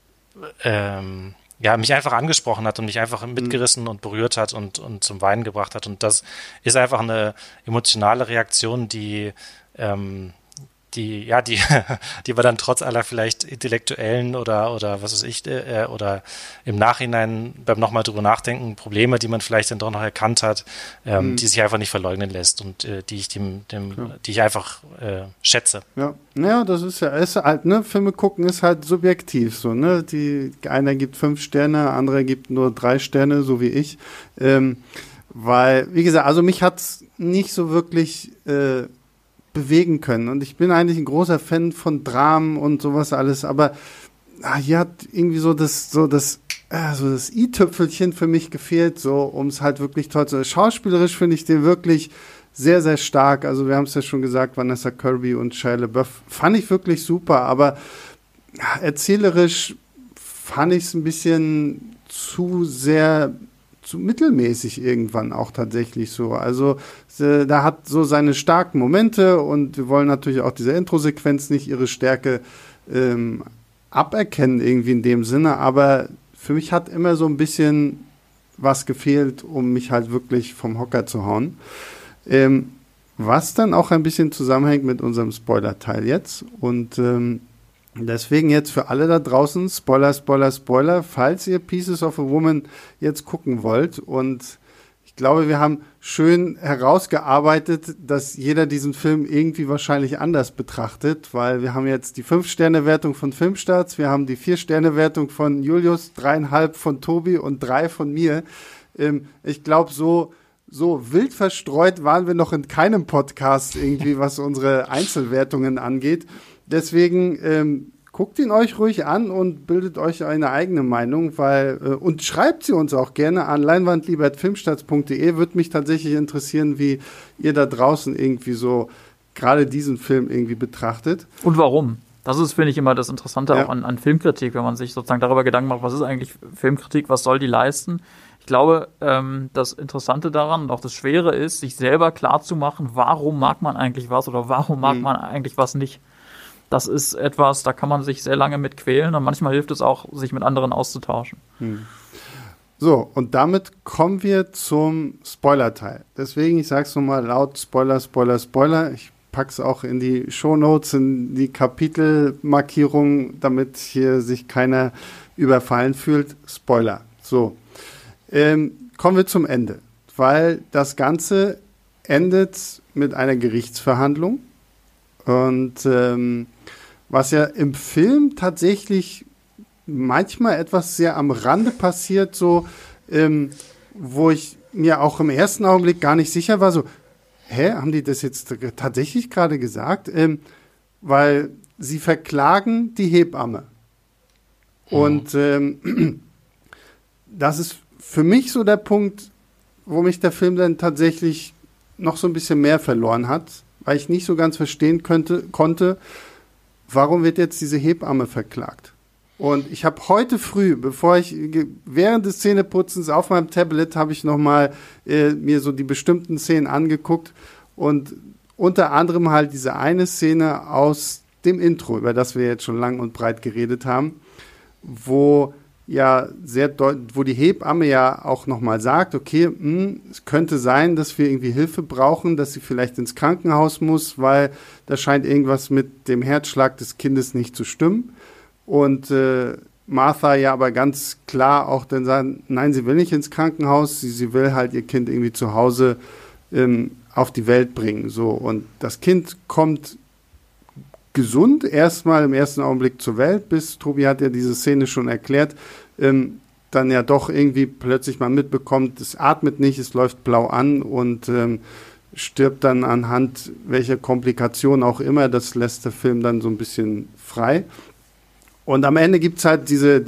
mich einfach angesprochen hat und mich einfach mitgerissen und berührt hat und zum Weinen gebracht hat. Und das ist einfach eine emotionale Reaktion, die wir dann trotz aller vielleicht intellektuellen oder was weiß ich, oder im Nachhinein beim nochmal drüber nachdenken, Probleme, die man vielleicht dann doch noch erkannt hat, die sich einfach nicht verleugnen lässt und die ich einfach schätze. Ja, das ist halt, ne, Filme gucken ist halt subjektiv so, ne, einer gibt 5 Sterne, andere gibt nur 3 Sterne, so wie ich, weil, wie gesagt, also mich hat's nicht so wirklich bewegen können. Und ich bin eigentlich ein großer Fan von Dramen und sowas alles, aber hier hat irgendwie so das i-Tüpfelchen für mich gefehlt, so um es halt wirklich toll zu. Schauspielerisch finde ich den wirklich sehr, sehr stark. Also wir haben es ja schon gesagt, Vanessa Kirby und Shia LaBeouf fand ich wirklich super, aber erzählerisch fand ich es ein bisschen zu sehr zu mittelmäßig irgendwann auch tatsächlich so. Also da hat so seine starken Momente und wir wollen natürlich auch dieser Intro-Sequenz nicht ihre Stärke aberkennen irgendwie in dem Sinne, aber für mich hat immer so ein bisschen was gefehlt, um mich halt wirklich vom Hocker zu hauen. Was dann auch ein bisschen zusammenhängt mit unserem Spoiler-Teil jetzt und deswegen jetzt für alle da draußen, Spoiler, Spoiler, Spoiler, falls ihr Pieces of a Woman jetzt gucken wollt. Und ich glaube, wir haben schön herausgearbeitet, dass jeder diesen Film irgendwie wahrscheinlich anders betrachtet, weil wir haben jetzt die 5-Sterne-Wertung von Filmstarts, wir haben die 4-Sterne-Wertung von Julius, 3,5 von Tobi und 3 von mir. Ich glaube, so wild verstreut waren wir noch in keinem Podcast irgendwie, was unsere Einzelwertungen angeht. Deswegen guckt ihn euch ruhig an und bildet euch eine eigene Meinung, und schreibt sie uns auch gerne an leinwandliebe@filmstarts.de. Würde mich tatsächlich interessieren, wie ihr da draußen irgendwie so gerade diesen Film irgendwie betrachtet. Und warum? Das ist, finde ich, immer das Interessante auch an Filmkritik, wenn man sich sozusagen darüber Gedanken macht, was ist eigentlich Filmkritik, was soll die leisten? Ich glaube, das Interessante daran und auch das Schwere ist, sich selber klarzumachen, warum mag man eigentlich was oder warum mag man eigentlich was nicht. Das ist etwas, da kann man sich sehr lange mit quälen und manchmal hilft es auch, sich mit anderen auszutauschen. So, und damit kommen wir zum Spoiler-Teil. Deswegen, ich sage es nochmal laut, Spoiler, Spoiler, Spoiler. Ich packe es auch in die Shownotes, in die Kapitelmarkierung, damit hier sich keiner überfallen fühlt. Spoiler. So, kommen wir zum Ende, weil das Ganze endet mit einer Gerichtsverhandlung. Und was ja im Film tatsächlich manchmal etwas sehr am Rande passiert, so wo ich mir auch im ersten Augenblick gar nicht sicher war, so, haben die das jetzt tatsächlich gerade gesagt? Weil sie verklagen die Hebamme. Und das ist für mich so der Punkt, wo mich der Film dann tatsächlich noch so ein bisschen mehr verloren hat, weil ich nicht so ganz verstehen konnte, warum wird jetzt diese Hebamme verklagt? Und ich habe heute früh, während des Zähneputzens auf meinem Tablet, habe ich nochmal mir so die bestimmten Szenen angeguckt und unter anderem halt diese eine Szene aus dem Intro, über das wir jetzt schon lang und breit geredet haben, wo die Hebamme ja auch nochmal sagt, okay, es könnte sein, dass wir irgendwie Hilfe brauchen, dass sie vielleicht ins Krankenhaus muss, weil da scheint irgendwas mit dem Herzschlag des Kindes nicht zu stimmen. Und Martha ja aber ganz klar auch dann sagt, nein, sie will nicht ins Krankenhaus, sie will halt ihr Kind irgendwie zu Hause auf die Welt bringen. So. Und das Kind kommt gesund erstmal im ersten Augenblick zur Welt, bis Tobi hat ja diese Szene schon erklärt, dann ja doch irgendwie plötzlich mal mitbekommt, es atmet nicht, es läuft blau an und stirbt dann anhand welcher Komplikation auch immer. Das lässt der Film dann so ein bisschen frei. Und am Ende gibt es halt diese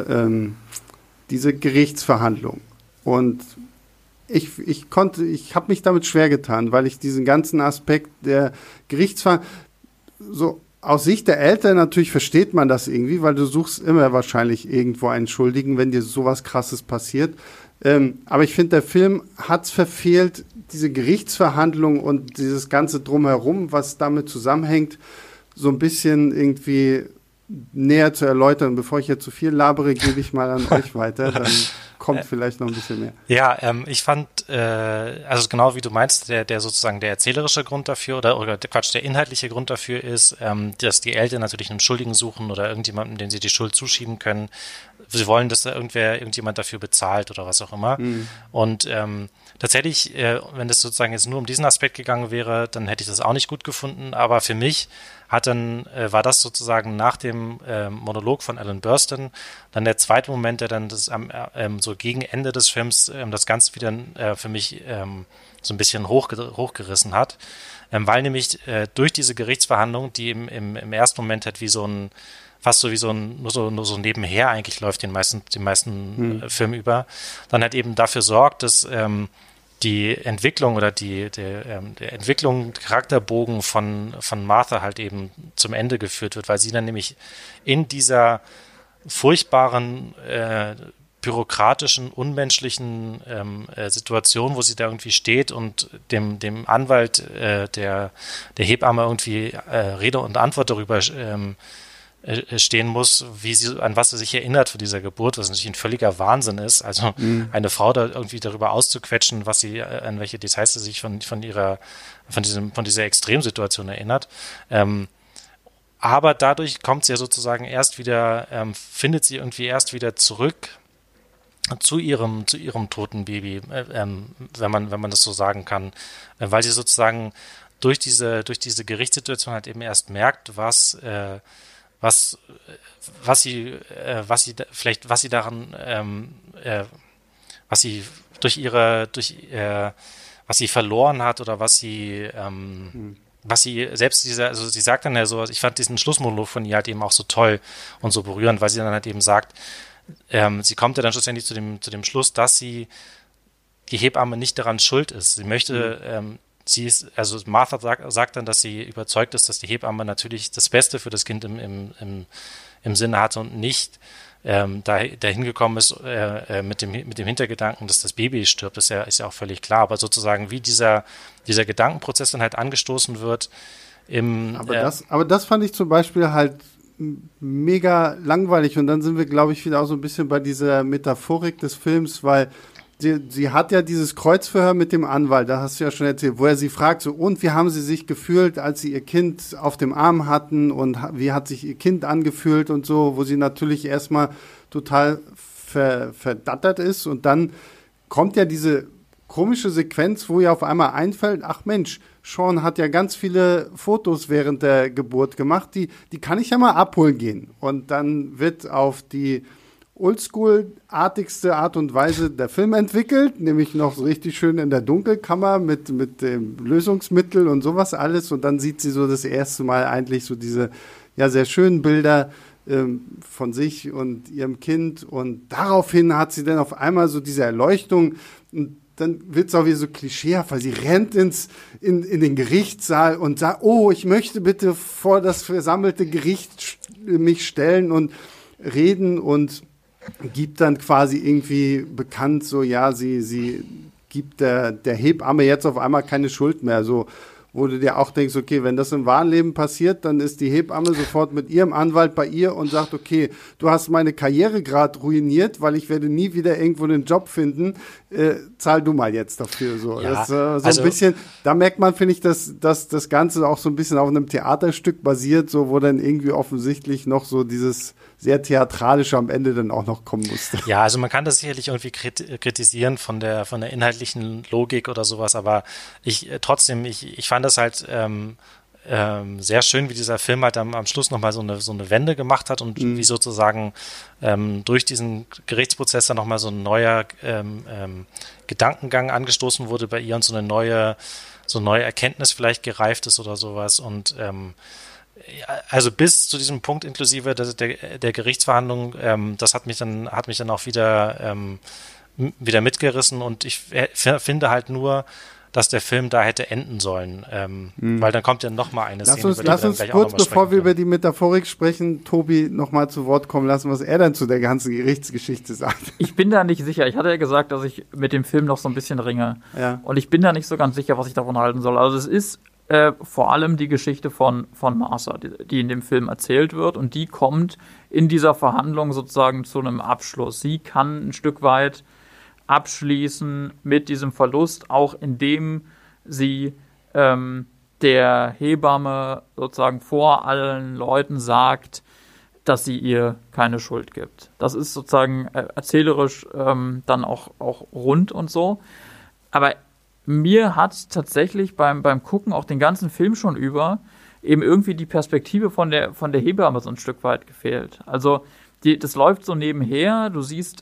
Gerichtsverhandlung. Und ich habe mich damit schwer getan, weil ich diesen ganzen Aspekt der Gerichtsverhandlung so aus Sicht der Eltern natürlich versteht man das irgendwie, weil du suchst immer wahrscheinlich irgendwo einen Schuldigen, wenn dir sowas Krasses passiert. Aber ich finde, der Film hat es verfehlt, diese Gerichtsverhandlung und dieses ganze Drumherum, was damit zusammenhängt, so ein bisschen irgendwie näher zu erläutern. Bevor ich jetzt zu viel labere, gebe ich mal an euch weiter, dann kommt vielleicht noch ein bisschen mehr. Ja, ich fand, also genau wie du meinst, der sozusagen der erzählerische Grund dafür oder der inhaltliche Grund dafür ist, dass die Eltern natürlich einen Schuldigen suchen oder irgendjemanden, dem sie die Schuld zuschieben können. Sie wollen, dass da irgendjemand dafür bezahlt oder was auch immer. Und tatsächlich, wenn das sozusagen jetzt nur um diesen Aspekt gegangen wäre, dann hätte ich das auch nicht gut gefunden. Aber für mich war das sozusagen nach dem Monolog von Ellen Burstyn dann der zweite Moment, der dann das so gegen Ende des Films das Ganze wieder für mich so ein bisschen hochgerissen hat. Weil nämlich durch diese Gerichtsverhandlung, die im ersten Moment halt fast so nur so nebenher eigentlich läuft, den meisten Film über, dann halt eben dafür sorgt, dass die Entwicklung oder der Entwicklung, Charakterbogen von Martha halt eben zum Ende geführt wird, weil sie dann nämlich in dieser furchtbaren bürokratischen, unmenschlichen Situation, wo sie da irgendwie steht und dem Anwalt der Hebamme irgendwie Rede und Antwort darüber stehen muss, an was sie sich erinnert von dieser Geburt, was natürlich ein völliger Wahnsinn ist. Also eine Frau da irgendwie darüber auszuquetschen, an welche Details sie sich von dieser Extremsituation erinnert. Aber dadurch kommt sie ja sozusagen findet sie irgendwie erst wieder zurück zu ihrem toten Baby, wenn man das so sagen kann, weil sie sozusagen durch diese Gerichtssituation halt eben erst merkt, was sie verloren hat oder was sie selbst also sie sagt dann ja so, ich fand diesen Schlussmonolog von ihr halt eben auch so toll und so berührend, weil sie dann halt eben sagt, sie kommt ja dann schlussendlich zu dem Schluss, dass die Hebamme nicht daran schuld ist. Sie möchte, Martha sagt dann, dass sie überzeugt ist, dass die Hebamme natürlich das Beste für das Kind im Sinne hatte und nicht dahin gekommen ist mit dem Hintergedanken, dass das Baby stirbt, ist ja auch völlig klar. Aber sozusagen wie dieser Gedankenprozess dann halt angestoßen wird Aber das fand ich zum Beispiel halt mega langweilig und dann sind wir, glaube ich, wieder auch so ein bisschen bei dieser Metaphorik des Films, weil sie hat ja dieses Kreuzverhör mit dem Anwalt, da hast du ja schon erzählt, wo er sie fragt, so, und wie haben sie sich gefühlt, als sie ihr Kind auf dem Arm hatten und wie hat sich ihr Kind angefühlt und so, wo sie natürlich erstmal total verdattert ist und dann kommt ja diese komische Sequenz, wo ihr auf einmal einfällt, ach Mensch, Sean hat ja ganz viele Fotos während der Geburt gemacht, die kann ich ja mal abholen gehen. Und dann wird auf die oldschool-artigste Art und Weise der Film entwickelt, nämlich noch so richtig schön in der Dunkelkammer mit dem Lösungsmittel und sowas alles. Und dann sieht sie so das erste Mal eigentlich so diese sehr schönen Bilder von sich und ihrem Kind. Und daraufhin hat sie dann auf einmal so diese Erleuchtung. Und dann wird es auch wieder so klischeehaft, weil sie rennt in den Gerichtssaal und sagt, oh, ich möchte bitte vor das versammelte Gericht mich stellen und reden und gibt dann quasi irgendwie bekannt, so sie gibt der Hebamme jetzt auf einmal keine Schuld mehr, so wo du dir auch denkst, okay, wenn das im wahren Leben passiert, dann ist die Hebamme sofort mit ihrem Anwalt bei ihr und sagt, okay, du hast meine Karriere gerade ruiniert, weil ich werde nie wieder irgendwo einen Job finden, zahl du mal jetzt dafür. So, ja, das, ein bisschen, da merkt man, finde ich, dass das Ganze auch so ein bisschen auf einem Theaterstück basiert, so wo dann irgendwie offensichtlich noch so dieses sehr theatralische am Ende dann auch noch kommen musste. Ja, also man kann das sicherlich irgendwie kritisieren von der inhaltlichen Logik oder sowas, aber ich fand das halt sehr schön, wie dieser Film halt am Schluss nochmal so eine Wende gemacht hat und wie sozusagen durch diesen Gerichtsprozess dann nochmal so ein neuer Gedankengang angestoßen wurde bei ihr und so eine neue Erkenntnis vielleicht gereift ist oder sowas und also bis zu diesem Punkt inklusive der Gerichtsverhandlung, das hat mich dann auch wieder mitgerissen und ich finde halt nur, dass der Film da hätte enden sollen, weil dann kommt ja noch mal eine Szene. Lass uns kurz, bevor wir über die Metaphorik sprechen, Tobi noch mal zu Wort kommen lassen, was er dann zu der ganzen Gerichtsgeschichte sagt. Ich bin da nicht sicher. Ich hatte ja gesagt, dass ich mit dem Film noch so ein bisschen ringe. Ja. Und ich bin da nicht so ganz sicher, was ich davon halten soll. Also es ist vor allem die Geschichte von Martha, die in dem Film erzählt wird und die kommt in dieser Verhandlung sozusagen zu einem Abschluss. Sie kann ein Stück weit abschließen mit diesem Verlust, auch indem sie der Hebamme sozusagen vor allen Leuten sagt, dass sie ihr keine Schuld gibt. Das ist sozusagen erzählerisch dann auch rund und so. Aber mir hat tatsächlich beim Gucken auch den ganzen Film schon über eben irgendwie die Perspektive von der Hebamme so ein Stück weit gefehlt. Also das läuft so nebenher. Du siehst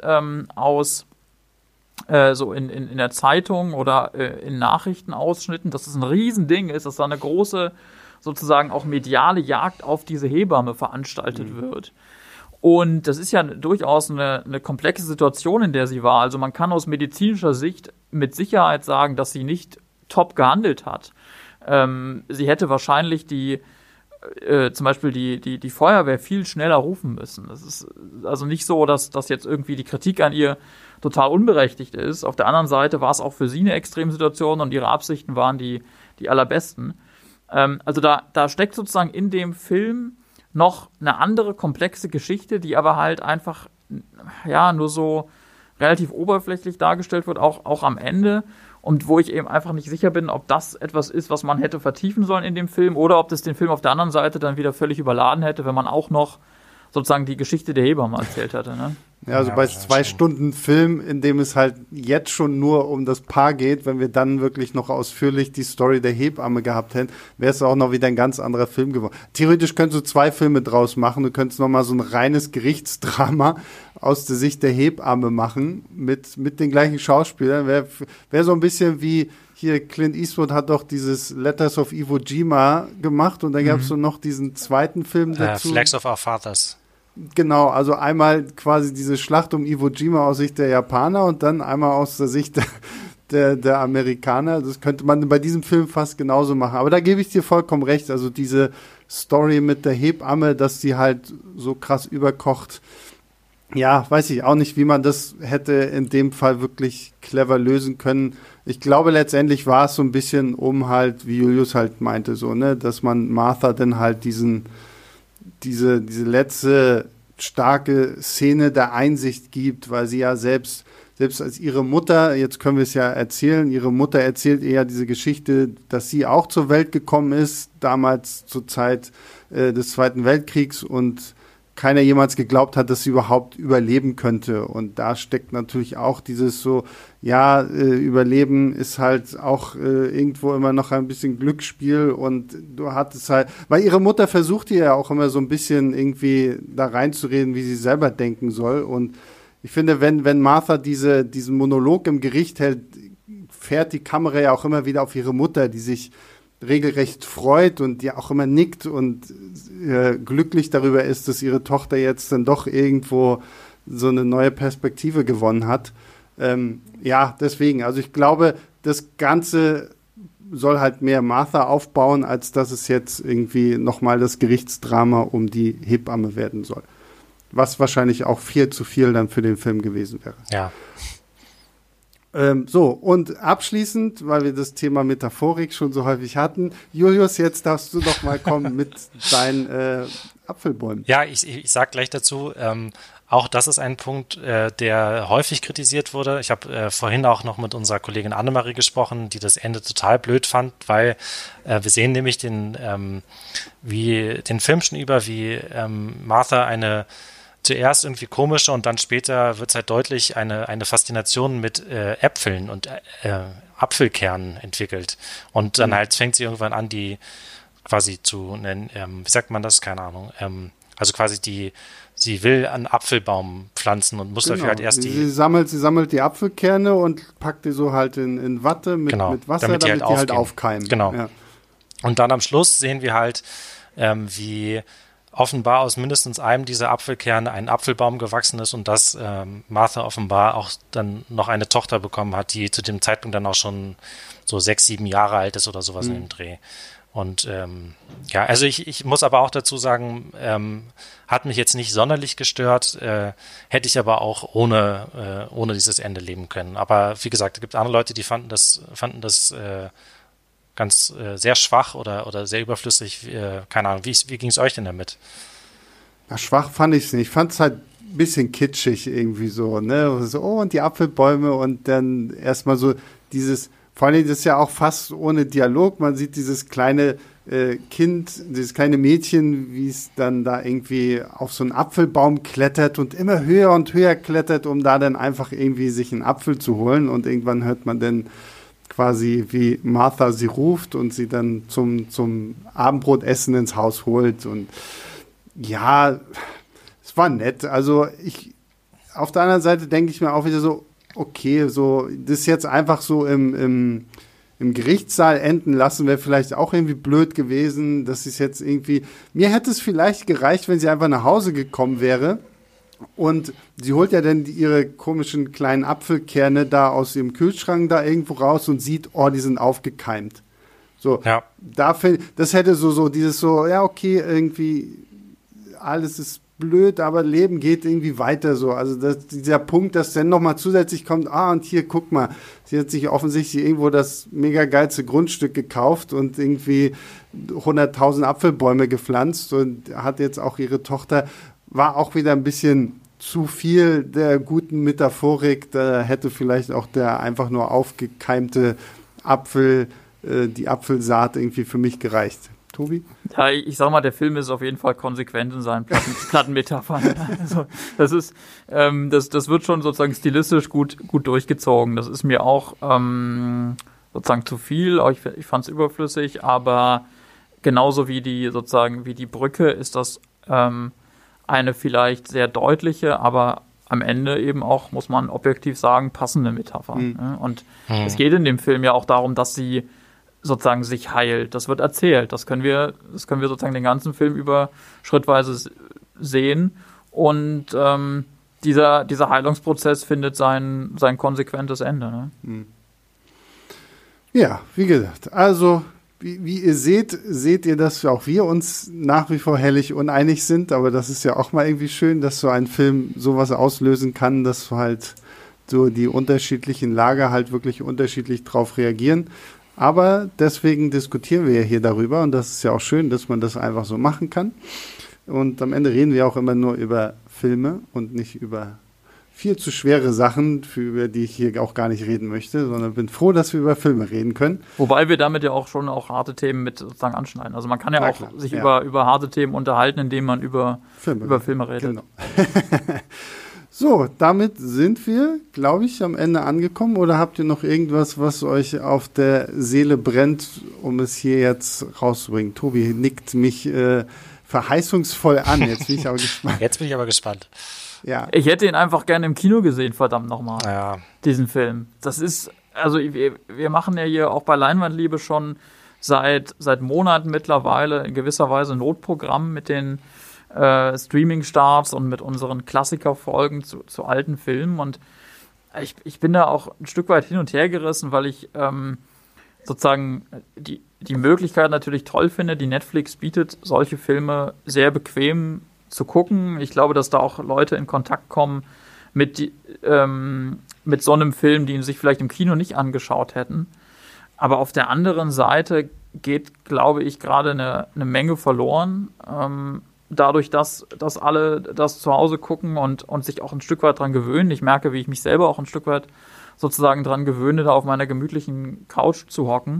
so in der Zeitung oder in Nachrichtenausschnitten, dass es ein Riesending ist, dass da eine große sozusagen auch mediale Jagd auf diese Hebamme veranstaltet wird. Und das ist ja durchaus eine komplexe Situation, in der sie war. Also man kann aus medizinischer Sicht mit Sicherheit sagen, dass sie nicht top gehandelt hat. Sie hätte wahrscheinlich die zum Beispiel die Feuerwehr viel schneller rufen müssen. Das ist also nicht so, dass jetzt irgendwie die Kritik an ihr total unberechtigt ist. Auf der anderen Seite war es auch für sie eine Extremsituation und ihre Absichten waren die allerbesten. Also da steckt sozusagen in dem Film noch eine andere komplexe Geschichte, die aber halt einfach nur so relativ oberflächlich dargestellt wird, auch am Ende. Und wo ich eben einfach nicht sicher bin, ob das etwas ist, was man hätte vertiefen sollen in dem Film oder ob das den Film auf der anderen Seite dann wieder völlig überladen hätte, wenn man auch noch sozusagen die Geschichte der Hebamme erzählt hatte. Ne? Ja, also bei 2 Stunden Film, in dem es halt jetzt schon nur um das Paar geht, wenn wir dann wirklich noch ausführlich die Story der Hebamme gehabt hätten, wäre es auch noch wieder ein ganz anderer Film geworden. Theoretisch könntest du 2 Filme draus machen. Du könntest noch mal so ein reines Gerichtsdrama aus der Sicht der Hebamme machen, mit den gleichen Schauspielern. Wäre so ein bisschen wie hier, Clint Eastwood hat doch dieses Letters of Iwo Jima gemacht und dann gab es so noch diesen zweiten Film dazu. Flags of Our Fathers. Genau, also einmal quasi diese Schlacht um Iwo Jima aus Sicht der Japaner und dann einmal aus der Sicht der Amerikaner. Das könnte man bei diesem Film fast genauso machen. Aber da gebe ich dir vollkommen recht. Also diese Story mit der Hebamme, dass die halt so krass überkocht. Ja, weiß ich auch nicht, wie man das hätte in dem Fall wirklich clever lösen können. Ich glaube, letztendlich war es so ein bisschen halt, wie Julius halt meinte, so, ne, dass man Martha dann halt diese letzte starke Szene der Einsicht gibt, weil sie ja selbst als ihre Mutter, jetzt können wir es ja erzählen, ihre Mutter erzählt ihr ja diese Geschichte, dass sie auch zur Welt gekommen ist, damals zur Zeit des Zweiten Weltkriegs und keiner jemals geglaubt hat, dass sie überhaupt überleben könnte. Und da steckt natürlich auch dieses so, Überleben ist halt auch irgendwo immer noch ein bisschen Glücksspiel und du hattest halt, weil ihre Mutter versucht ihr ja auch immer so ein bisschen irgendwie da reinzureden, wie sie selber denken soll. Und ich finde, wenn Martha diesen Monolog im Gericht hält, fährt die Kamera ja auch immer wieder auf ihre Mutter, die sich regelrecht freut und die auch immer nickt und glücklich darüber ist, dass ihre Tochter jetzt dann doch irgendwo so eine neue Perspektive gewonnen hat. Deswegen, also ich glaube, das Ganze soll halt mehr Martha aufbauen, als dass es jetzt irgendwie nochmal das Gerichtsdrama um die Hebamme werden soll. Was wahrscheinlich auch viel zu viel dann für den Film gewesen wäre. Ja. Und abschließend, weil wir das Thema Metaphorik schon so häufig hatten, Julius, jetzt darfst du doch mal kommen mit deinen Apfelbäumen. Ja, ich sag gleich dazu, auch das ist ein Punkt, der häufig kritisiert wurde. Ich habe vorhin auch noch mit unserer Kollegin Annemarie gesprochen, die das Ende total blöd fand, weil wir sehen nämlich den Film schon über, wie Martha zuerst irgendwie komische und dann später wird es halt deutlich eine Faszination mit Äpfeln und Apfelkernen entwickelt. Und dann halt fängt sie irgendwann an, die quasi zu nennen, wie sagt man das? Keine Ahnung. Also quasi sie will einen Apfelbaum pflanzen und muss dafür halt erst sie sammelt die Apfelkerne und packt die so halt in Watte mit Wasser, damit die halt aufkeimen. Genau. Ja. Und dann am Schluss sehen wir halt, wie offenbar aus mindestens einem dieser Apfelkerne ein Apfelbaum gewachsen ist und dass Martha offenbar auch dann noch eine Tochter bekommen hat, die zu dem Zeitpunkt dann auch schon so 6, 7 Jahre alt ist oder sowas in dem Dreh. Und also ich muss aber auch dazu sagen, hat mich jetzt nicht sonderlich gestört, hätte ich aber auch ohne dieses Ende leben können. Aber wie gesagt, es gibt andere Leute, die fanden das ganz sehr schwach oder sehr überflüssig. Keine Ahnung, wie ging es euch denn damit? Na, schwach fand ich es nicht. Ich fand es halt ein bisschen kitschig irgendwie so, ne? So, und die Apfelbäume und dann erstmal so vor allem das ist ja auch fast ohne Dialog. Man sieht dieses kleine Kind, dieses kleine Mädchen, wie es dann da irgendwie auf so einen Apfelbaum klettert und immer höher und höher klettert, um da dann einfach irgendwie sich einen Apfel zu holen. Und irgendwann hört man dann quasi, wie Martha sie ruft und sie dann zum Abendbrotessen ins Haus holt. Und ja, es war nett. Also auf der anderen Seite denke ich mir auch wieder so, okay, so das jetzt einfach so im Gerichtssaal enden lassen, wäre vielleicht auch irgendwie blöd gewesen. Das ist jetzt irgendwie, mir hätte es vielleicht gereicht, wenn sie einfach nach Hause gekommen wäre. Und sie holt ja dann ihre komischen kleinen Apfelkerne da aus ihrem Kühlschrank da irgendwo raus und sieht, die sind aufgekeimt. So, ja. Das hätte so dieses so, ja, okay, irgendwie alles ist blöd, aber Leben geht irgendwie weiter so. Also dieser Punkt, dass dann nochmal zusätzlich kommt, und hier, guck mal, sie hat sich offensichtlich irgendwo das mega geilste Grundstück gekauft und irgendwie 100.000 Apfelbäume gepflanzt und hat jetzt auch ihre Tochter, war auch wieder ein bisschen zu viel der guten Metaphorik. Da hätte vielleicht auch der einfach nur aufgekeimte die Apfelsaat irgendwie für mich gereicht. Tobi? Ja, ich sag mal, der Film ist auf jeden Fall konsequent in seinen Plattenmetaphern. Also, das ist, das wird schon sozusagen stilistisch gut durchgezogen. Das ist mir auch sozusagen zu viel. Ich fand es überflüssig, aber genauso wie die Brücke ist das eine vielleicht sehr deutliche, aber am Ende eben auch, muss man objektiv sagen, passende Metapher. Ne? Und es geht in dem Film ja auch darum, dass sie sozusagen sich heilt. Das wird erzählt. Das können wir sozusagen den ganzen Film über schrittweise sehen. Und dieser Heilungsprozess findet sein konsequentes Ende. Ne? Ja, wie gesagt, also wie ihr seht ihr, dass auch wir uns nach wie vor hellig uneinig sind, aber das ist ja auch mal irgendwie schön, dass so ein Film sowas auslösen kann, dass halt so die unterschiedlichen Lager halt wirklich unterschiedlich drauf reagieren. Aber deswegen diskutieren wir ja hier darüber und das ist ja auch schön, dass man das einfach so machen kann. Und am Ende reden wir auch immer nur über Filme und nicht über viel zu schwere Sachen, über die ich hier auch gar nicht reden möchte, sondern bin froh, dass wir über Filme reden können. Wobei wir damit ja auch schon harte Themen mit sozusagen anschneiden. Also man kann ja auch sich über harte Themen unterhalten, indem man über Filme redet. Genau. So, damit sind wir, glaube ich, am Ende angekommen. Oder habt ihr noch irgendwas, was euch auf der Seele brennt, um es hier jetzt rauszubringen? Tobi nickt mich verheißungsvoll an. Jetzt bin ich aber gespannt. Jetzt bin ich aber gespannt. Ja. Ich hätte ihn einfach gerne im Kino gesehen, verdammt nochmal. Ja. Diesen Film. Das ist, also wir machen ja hier auch bei Leinwandliebe schon seit Monaten mittlerweile in gewisser Weise Notprogramm mit den Streaming-Starts und mit unseren Klassikerfolgen zu alten Filmen. Und ich bin da auch ein Stück weit hin und her gerissen, weil ich sozusagen die Möglichkeit natürlich toll finde, die Netflix bietet, solche Filme sehr bequem zu gucken. Ich glaube, dass da auch Leute in Kontakt kommen mit so einem Film, die ihn sich vielleicht im Kino nicht angeschaut hätten. Aber auf der anderen Seite geht, glaube ich, gerade eine Menge verloren. Dadurch, dass alle das zu Hause gucken und sich auch ein Stück weit dran gewöhnen. Ich merke, wie ich mich selber auch ein Stück weit sozusagen dran gewöhne, da auf meiner gemütlichen Couch zu hocken.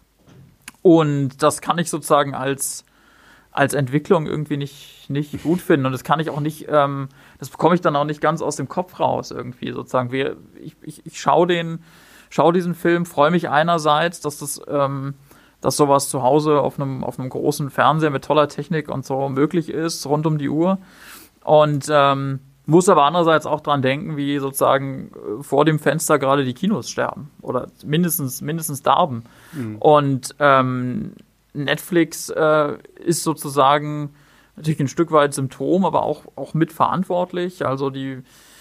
Und das kann ich sozusagen als Entwicklung irgendwie nicht gut finden. Und das kann ich auch nicht, das bekomme ich dann auch nicht ganz aus dem Kopf raus irgendwie sozusagen. Ich schaue diesen Film, freue mich einerseits, dass sowas zu Hause auf einem großen Fernseher mit toller Technik und so möglich ist, rund um die Uhr. Und muss aber andererseits auch dran denken, wie sozusagen vor dem Fenster gerade die Kinos sterben oder mindestens darben. Mhm. Und Netflix ist sozusagen natürlich ein Stück weit Symptom, aber auch mitverantwortlich. Also die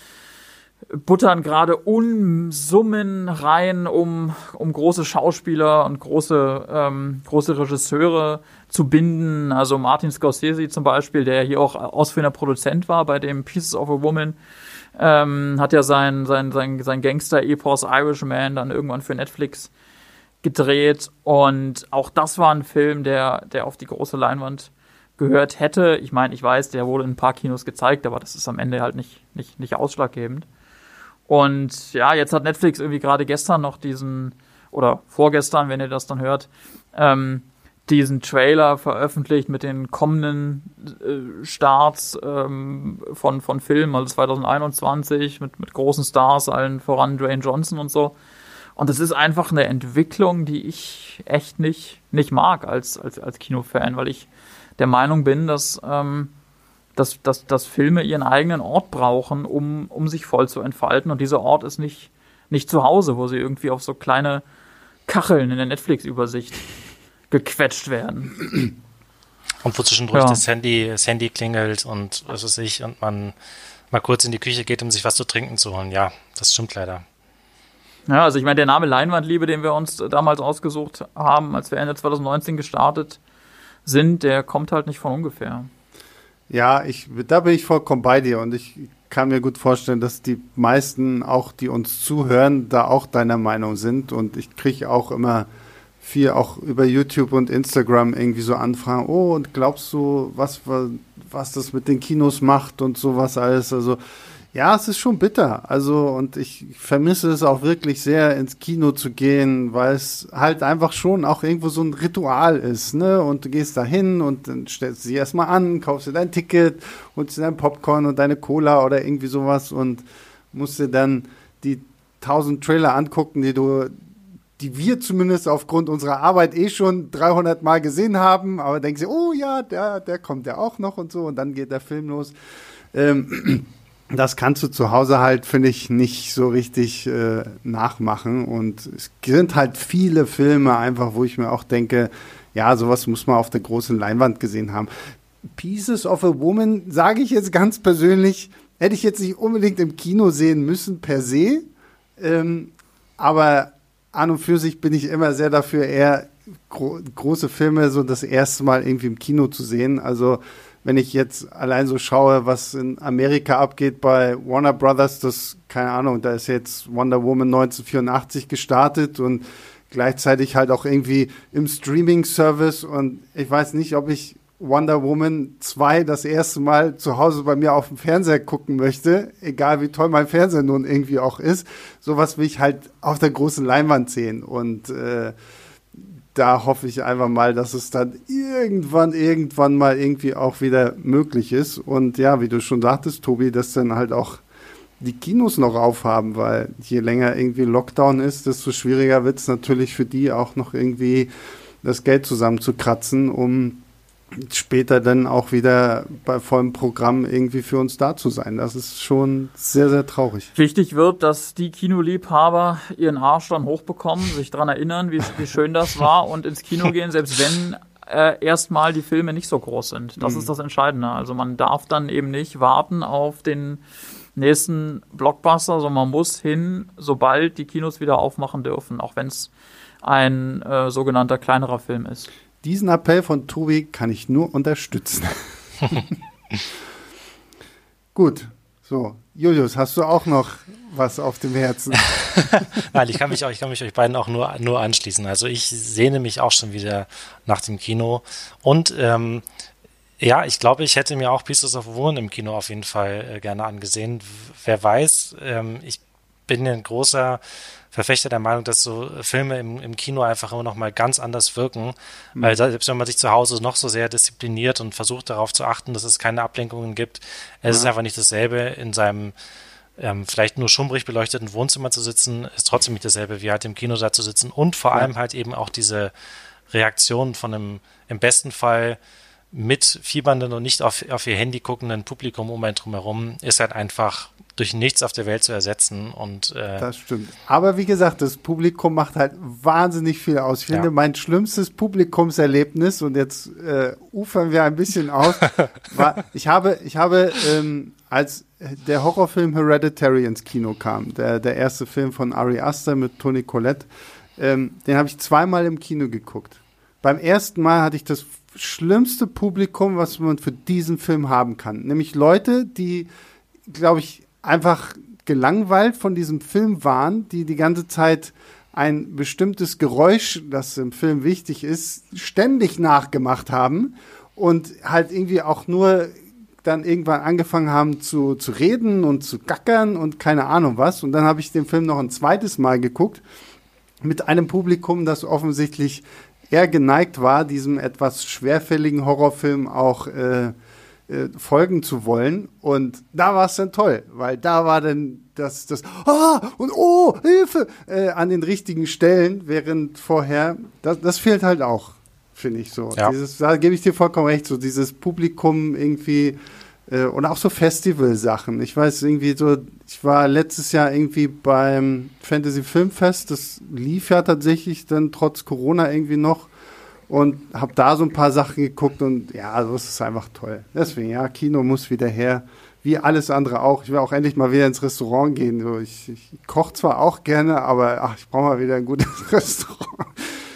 buttern gerade Unsummen rein, um große Schauspieler und große Regisseure zu binden. Also Martin Scorsese zum Beispiel, der hier auch ausführender Produzent war bei dem Pieces of a Woman, hat ja sein Gangster-Epos Irishman dann irgendwann für Netflix gedreht. Und auch das war ein Film, der auf die große Leinwand gehört hätte. Ich meine, ich weiß, der wurde in ein paar Kinos gezeigt, aber das ist am Ende halt nicht ausschlaggebend. Und ja, jetzt hat Netflix irgendwie gerade gestern noch oder vorgestern, wenn ihr das dann hört, diesen Trailer veröffentlicht mit den kommenden Starts von Filmen, also 2021 mit großen Stars, allen voran Dwayne Johnson und so. Und das ist einfach eine Entwicklung, die ich echt nicht mag als Kinofan, weil ich der Meinung bin, dass Filme ihren eigenen Ort brauchen, um sich voll zu entfalten. Und dieser Ort ist nicht zu Hause, wo sie irgendwie auf so kleine Kacheln in der Netflix-Übersicht gequetscht werden. Und wo zwischendurch das Handy klingelt und was weiß ich, und man mal kurz in die Küche geht, um sich was zu trinken zu holen. Ja, das stimmt leider. Ja, also ich meine, der Name Leinwandliebe, den wir uns damals ausgesucht haben, als wir Ende 2019 gestartet sind, der kommt halt nicht von ungefähr. Ja, da bin ich vollkommen bei dir und ich kann mir gut vorstellen, dass die meisten auch, die uns zuhören, da auch deiner Meinung sind und ich kriege auch immer viel auch über YouTube und Instagram irgendwie so Anfragen, oh, und glaubst du, was das mit den Kinos macht und sowas alles, also ja, es ist schon bitter. Also, und ich vermisse es auch wirklich sehr, ins Kino zu gehen, weil es halt einfach schon auch irgendwo so ein Ritual ist, ne? Und du gehst da hin und dann stellst du sie erstmal an, kaufst dir dein Ticket, holst dir dein Popcorn und deine Cola oder irgendwie sowas und musst dir dann die 1000 Trailer angucken, die wir zumindest aufgrund unserer Arbeit schon 300 Mal gesehen haben, aber denkst du, oh ja, der kommt ja auch noch und so und dann geht der Film los. Das kannst du zu Hause halt, finde ich, nicht so richtig nachmachen. Und es sind halt viele Filme einfach, wo ich mir auch denke, ja, sowas muss man auf der großen Leinwand gesehen haben. Pieces of a Woman, sage ich jetzt ganz persönlich, hätte ich jetzt nicht unbedingt im Kino sehen müssen per se. Aber an und für sich bin ich immer sehr dafür, eher große Filme so das erste Mal irgendwie im Kino zu sehen. Also wenn ich jetzt allein so schaue, was in Amerika abgeht bei Warner Brothers, keine Ahnung, da ist jetzt Wonder Woman 1984 gestartet und gleichzeitig halt auch irgendwie im Streaming-Service und ich weiß nicht, ob ich Wonder Woman 2 das erste Mal zu Hause bei mir auf dem Fernseher gucken möchte, egal wie toll mein Fernseher nun irgendwie auch ist. Sowas will ich halt auf der großen Leinwand sehen und da hoffe ich einfach mal, dass es dann irgendwann mal irgendwie auch wieder möglich ist. Und ja, wie du schon sagtest, Tobi, dass dann halt auch die Kinos noch aufhaben, weil je länger irgendwie Lockdown ist, desto schwieriger wird es natürlich für die auch noch irgendwie das Geld zusammenzukratzen, um später dann auch wieder bei vollem Programm irgendwie für uns da zu sein. Das ist schon sehr, sehr traurig. Wichtig wird, dass die Kinoliebhaber ihren Arsch dann hochbekommen, sich daran erinnern, wie schön das war und ins Kino gehen, selbst wenn erstmal die Filme nicht so groß sind. Das ist das Entscheidende. Also man darf dann eben nicht warten auf den nächsten Blockbuster, sondern man muss hin, sobald die Kinos wieder aufmachen dürfen, auch wenn es ein sogenannter kleinerer Film ist. Diesen Appell von Tobi kann ich nur unterstützen. Gut, so. Julius, hast du auch noch was auf dem Herzen? Nein, ich kann mich euch beiden auch nur anschließen. Also ich sehne mich auch schon wieder nach dem Kino. Und ja, ich glaube, ich hätte mir auch Pieces of a Woman im Kino auf jeden Fall gerne angesehen. Wer weiß, ich bin ein großer Verfechter der Meinung, dass so Filme im Kino einfach immer noch mal ganz anders wirken, weil selbst wenn man sich zu Hause noch so sehr diszipliniert und versucht darauf zu achten, dass es keine Ablenkungen gibt, es ist einfach nicht dasselbe, in seinem vielleicht nur schummrig beleuchteten Wohnzimmer zu sitzen, ist trotzdem nicht dasselbe, wie halt im Kino da zu sitzen und vor allem halt eben auch diese Reaktion von einem im besten Fall mit fiebernden und nicht auf ihr Handy guckenden Publikum um einen drumherum ist halt einfach durch nichts auf der Welt zu ersetzen. Und das stimmt. Aber wie gesagt, das Publikum macht halt wahnsinnig viel aus. Ich finde, mein schlimmstes Publikumserlebnis, und jetzt ufern wir ein bisschen aus, war, ich habe als der Horrorfilm Hereditary ins Kino kam, der erste Film von Ari Aster mit Toni Collette, den habe ich zweimal im Kino geguckt. Beim ersten Mal hatte ich das schlimmste Publikum, was man für diesen Film haben kann. Nämlich Leute, die, glaube ich, einfach gelangweilt von diesem Film waren, die die ganze Zeit ein bestimmtes Geräusch, das im Film wichtig ist, ständig nachgemacht haben und halt irgendwie auch nur dann irgendwann angefangen haben zu reden und zu gackern und keine Ahnung was. Und dann habe ich den Film noch ein zweites Mal geguckt mit einem Publikum, das offensichtlich eher geneigt war, diesem etwas schwerfälligen Horrorfilm auch folgen zu wollen. Und da war es dann toll, weil da war dann das und oh, Hilfe an den richtigen Stellen, während vorher, das fehlt halt auch, finde ich so. Ja. Da gebe ich dir vollkommen recht, so dieses Publikum irgendwie und auch so Festivalsachen. Ich weiß irgendwie so, ich war letztes Jahr irgendwie beim Fantasy Filmfest, das lief ja tatsächlich dann trotz Corona irgendwie noch und habe da so ein paar Sachen geguckt und ja, das ist einfach toll. Deswegen, ja, Kino muss wieder her wie alles andere auch. Ich will auch endlich mal wieder ins Restaurant gehen. So, ich koche zwar auch gerne, aber ich brauche mal wieder ein gutes Restaurant.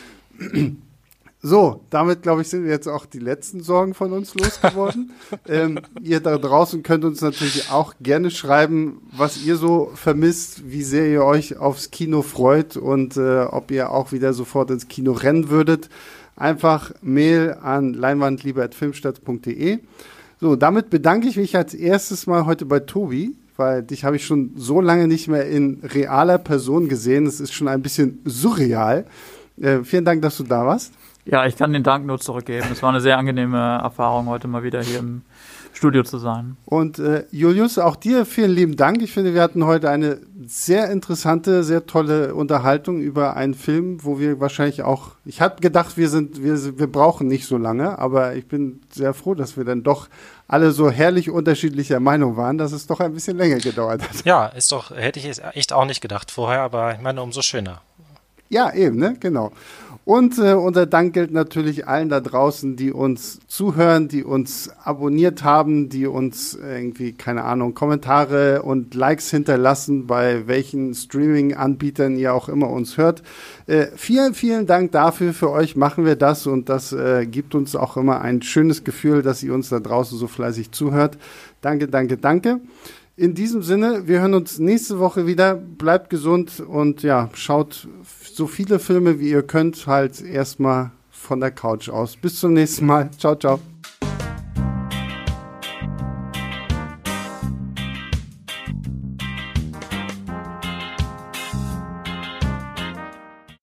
So, damit, glaube ich, sind wir jetzt auch die letzten Sorgen von uns losgeworden. Ihr da draußen könnt uns natürlich auch gerne schreiben, was ihr so vermisst, wie sehr ihr euch aufs Kino freut und ob ihr auch wieder sofort ins Kino rennen würdet. Einfach Mail an leinwandliebe@filmstadt.de. So, damit bedanke ich mich als erstes mal heute bei Tobi, weil dich habe ich schon so lange nicht mehr in realer Person gesehen. Es ist schon ein bisschen surreal. Vielen Dank, dass du da warst. Ja, ich kann den Dank nur zurückgeben. Es war eine sehr angenehme Erfahrung, heute mal wieder hier im Studio zu sein. Und Julius, auch dir vielen lieben Dank. Ich finde, wir hatten heute eine sehr interessante, sehr tolle Unterhaltung über einen Film, wo wir wahrscheinlich auch, ich habe gedacht, wir brauchen nicht so lange, aber ich bin sehr froh, dass wir dann doch alle so herrlich unterschiedlicher Meinung waren, dass es doch ein bisschen länger gedauert hat. Ja, hätte ich jetzt echt auch nicht gedacht vorher, aber ich meine, umso schöner. Ja, eben, ne? Genau. Und unser Dank gilt natürlich allen da draußen, die uns zuhören, die uns abonniert haben, die uns irgendwie, keine Ahnung, Kommentare und Likes hinterlassen, bei welchen Streaming-Anbietern ihr auch immer uns hört. Vielen, vielen Dank dafür. Für euch machen wir das und das gibt uns auch immer ein schönes Gefühl, dass ihr uns da draußen so fleißig zuhört. Danke, danke, danke. In diesem Sinne, wir hören uns nächste Woche wieder. Bleibt gesund und ja, schaut so viele Filme, wie ihr könnt, halt erstmal von der Couch aus. Bis zum nächsten Mal. Ciao, ciao.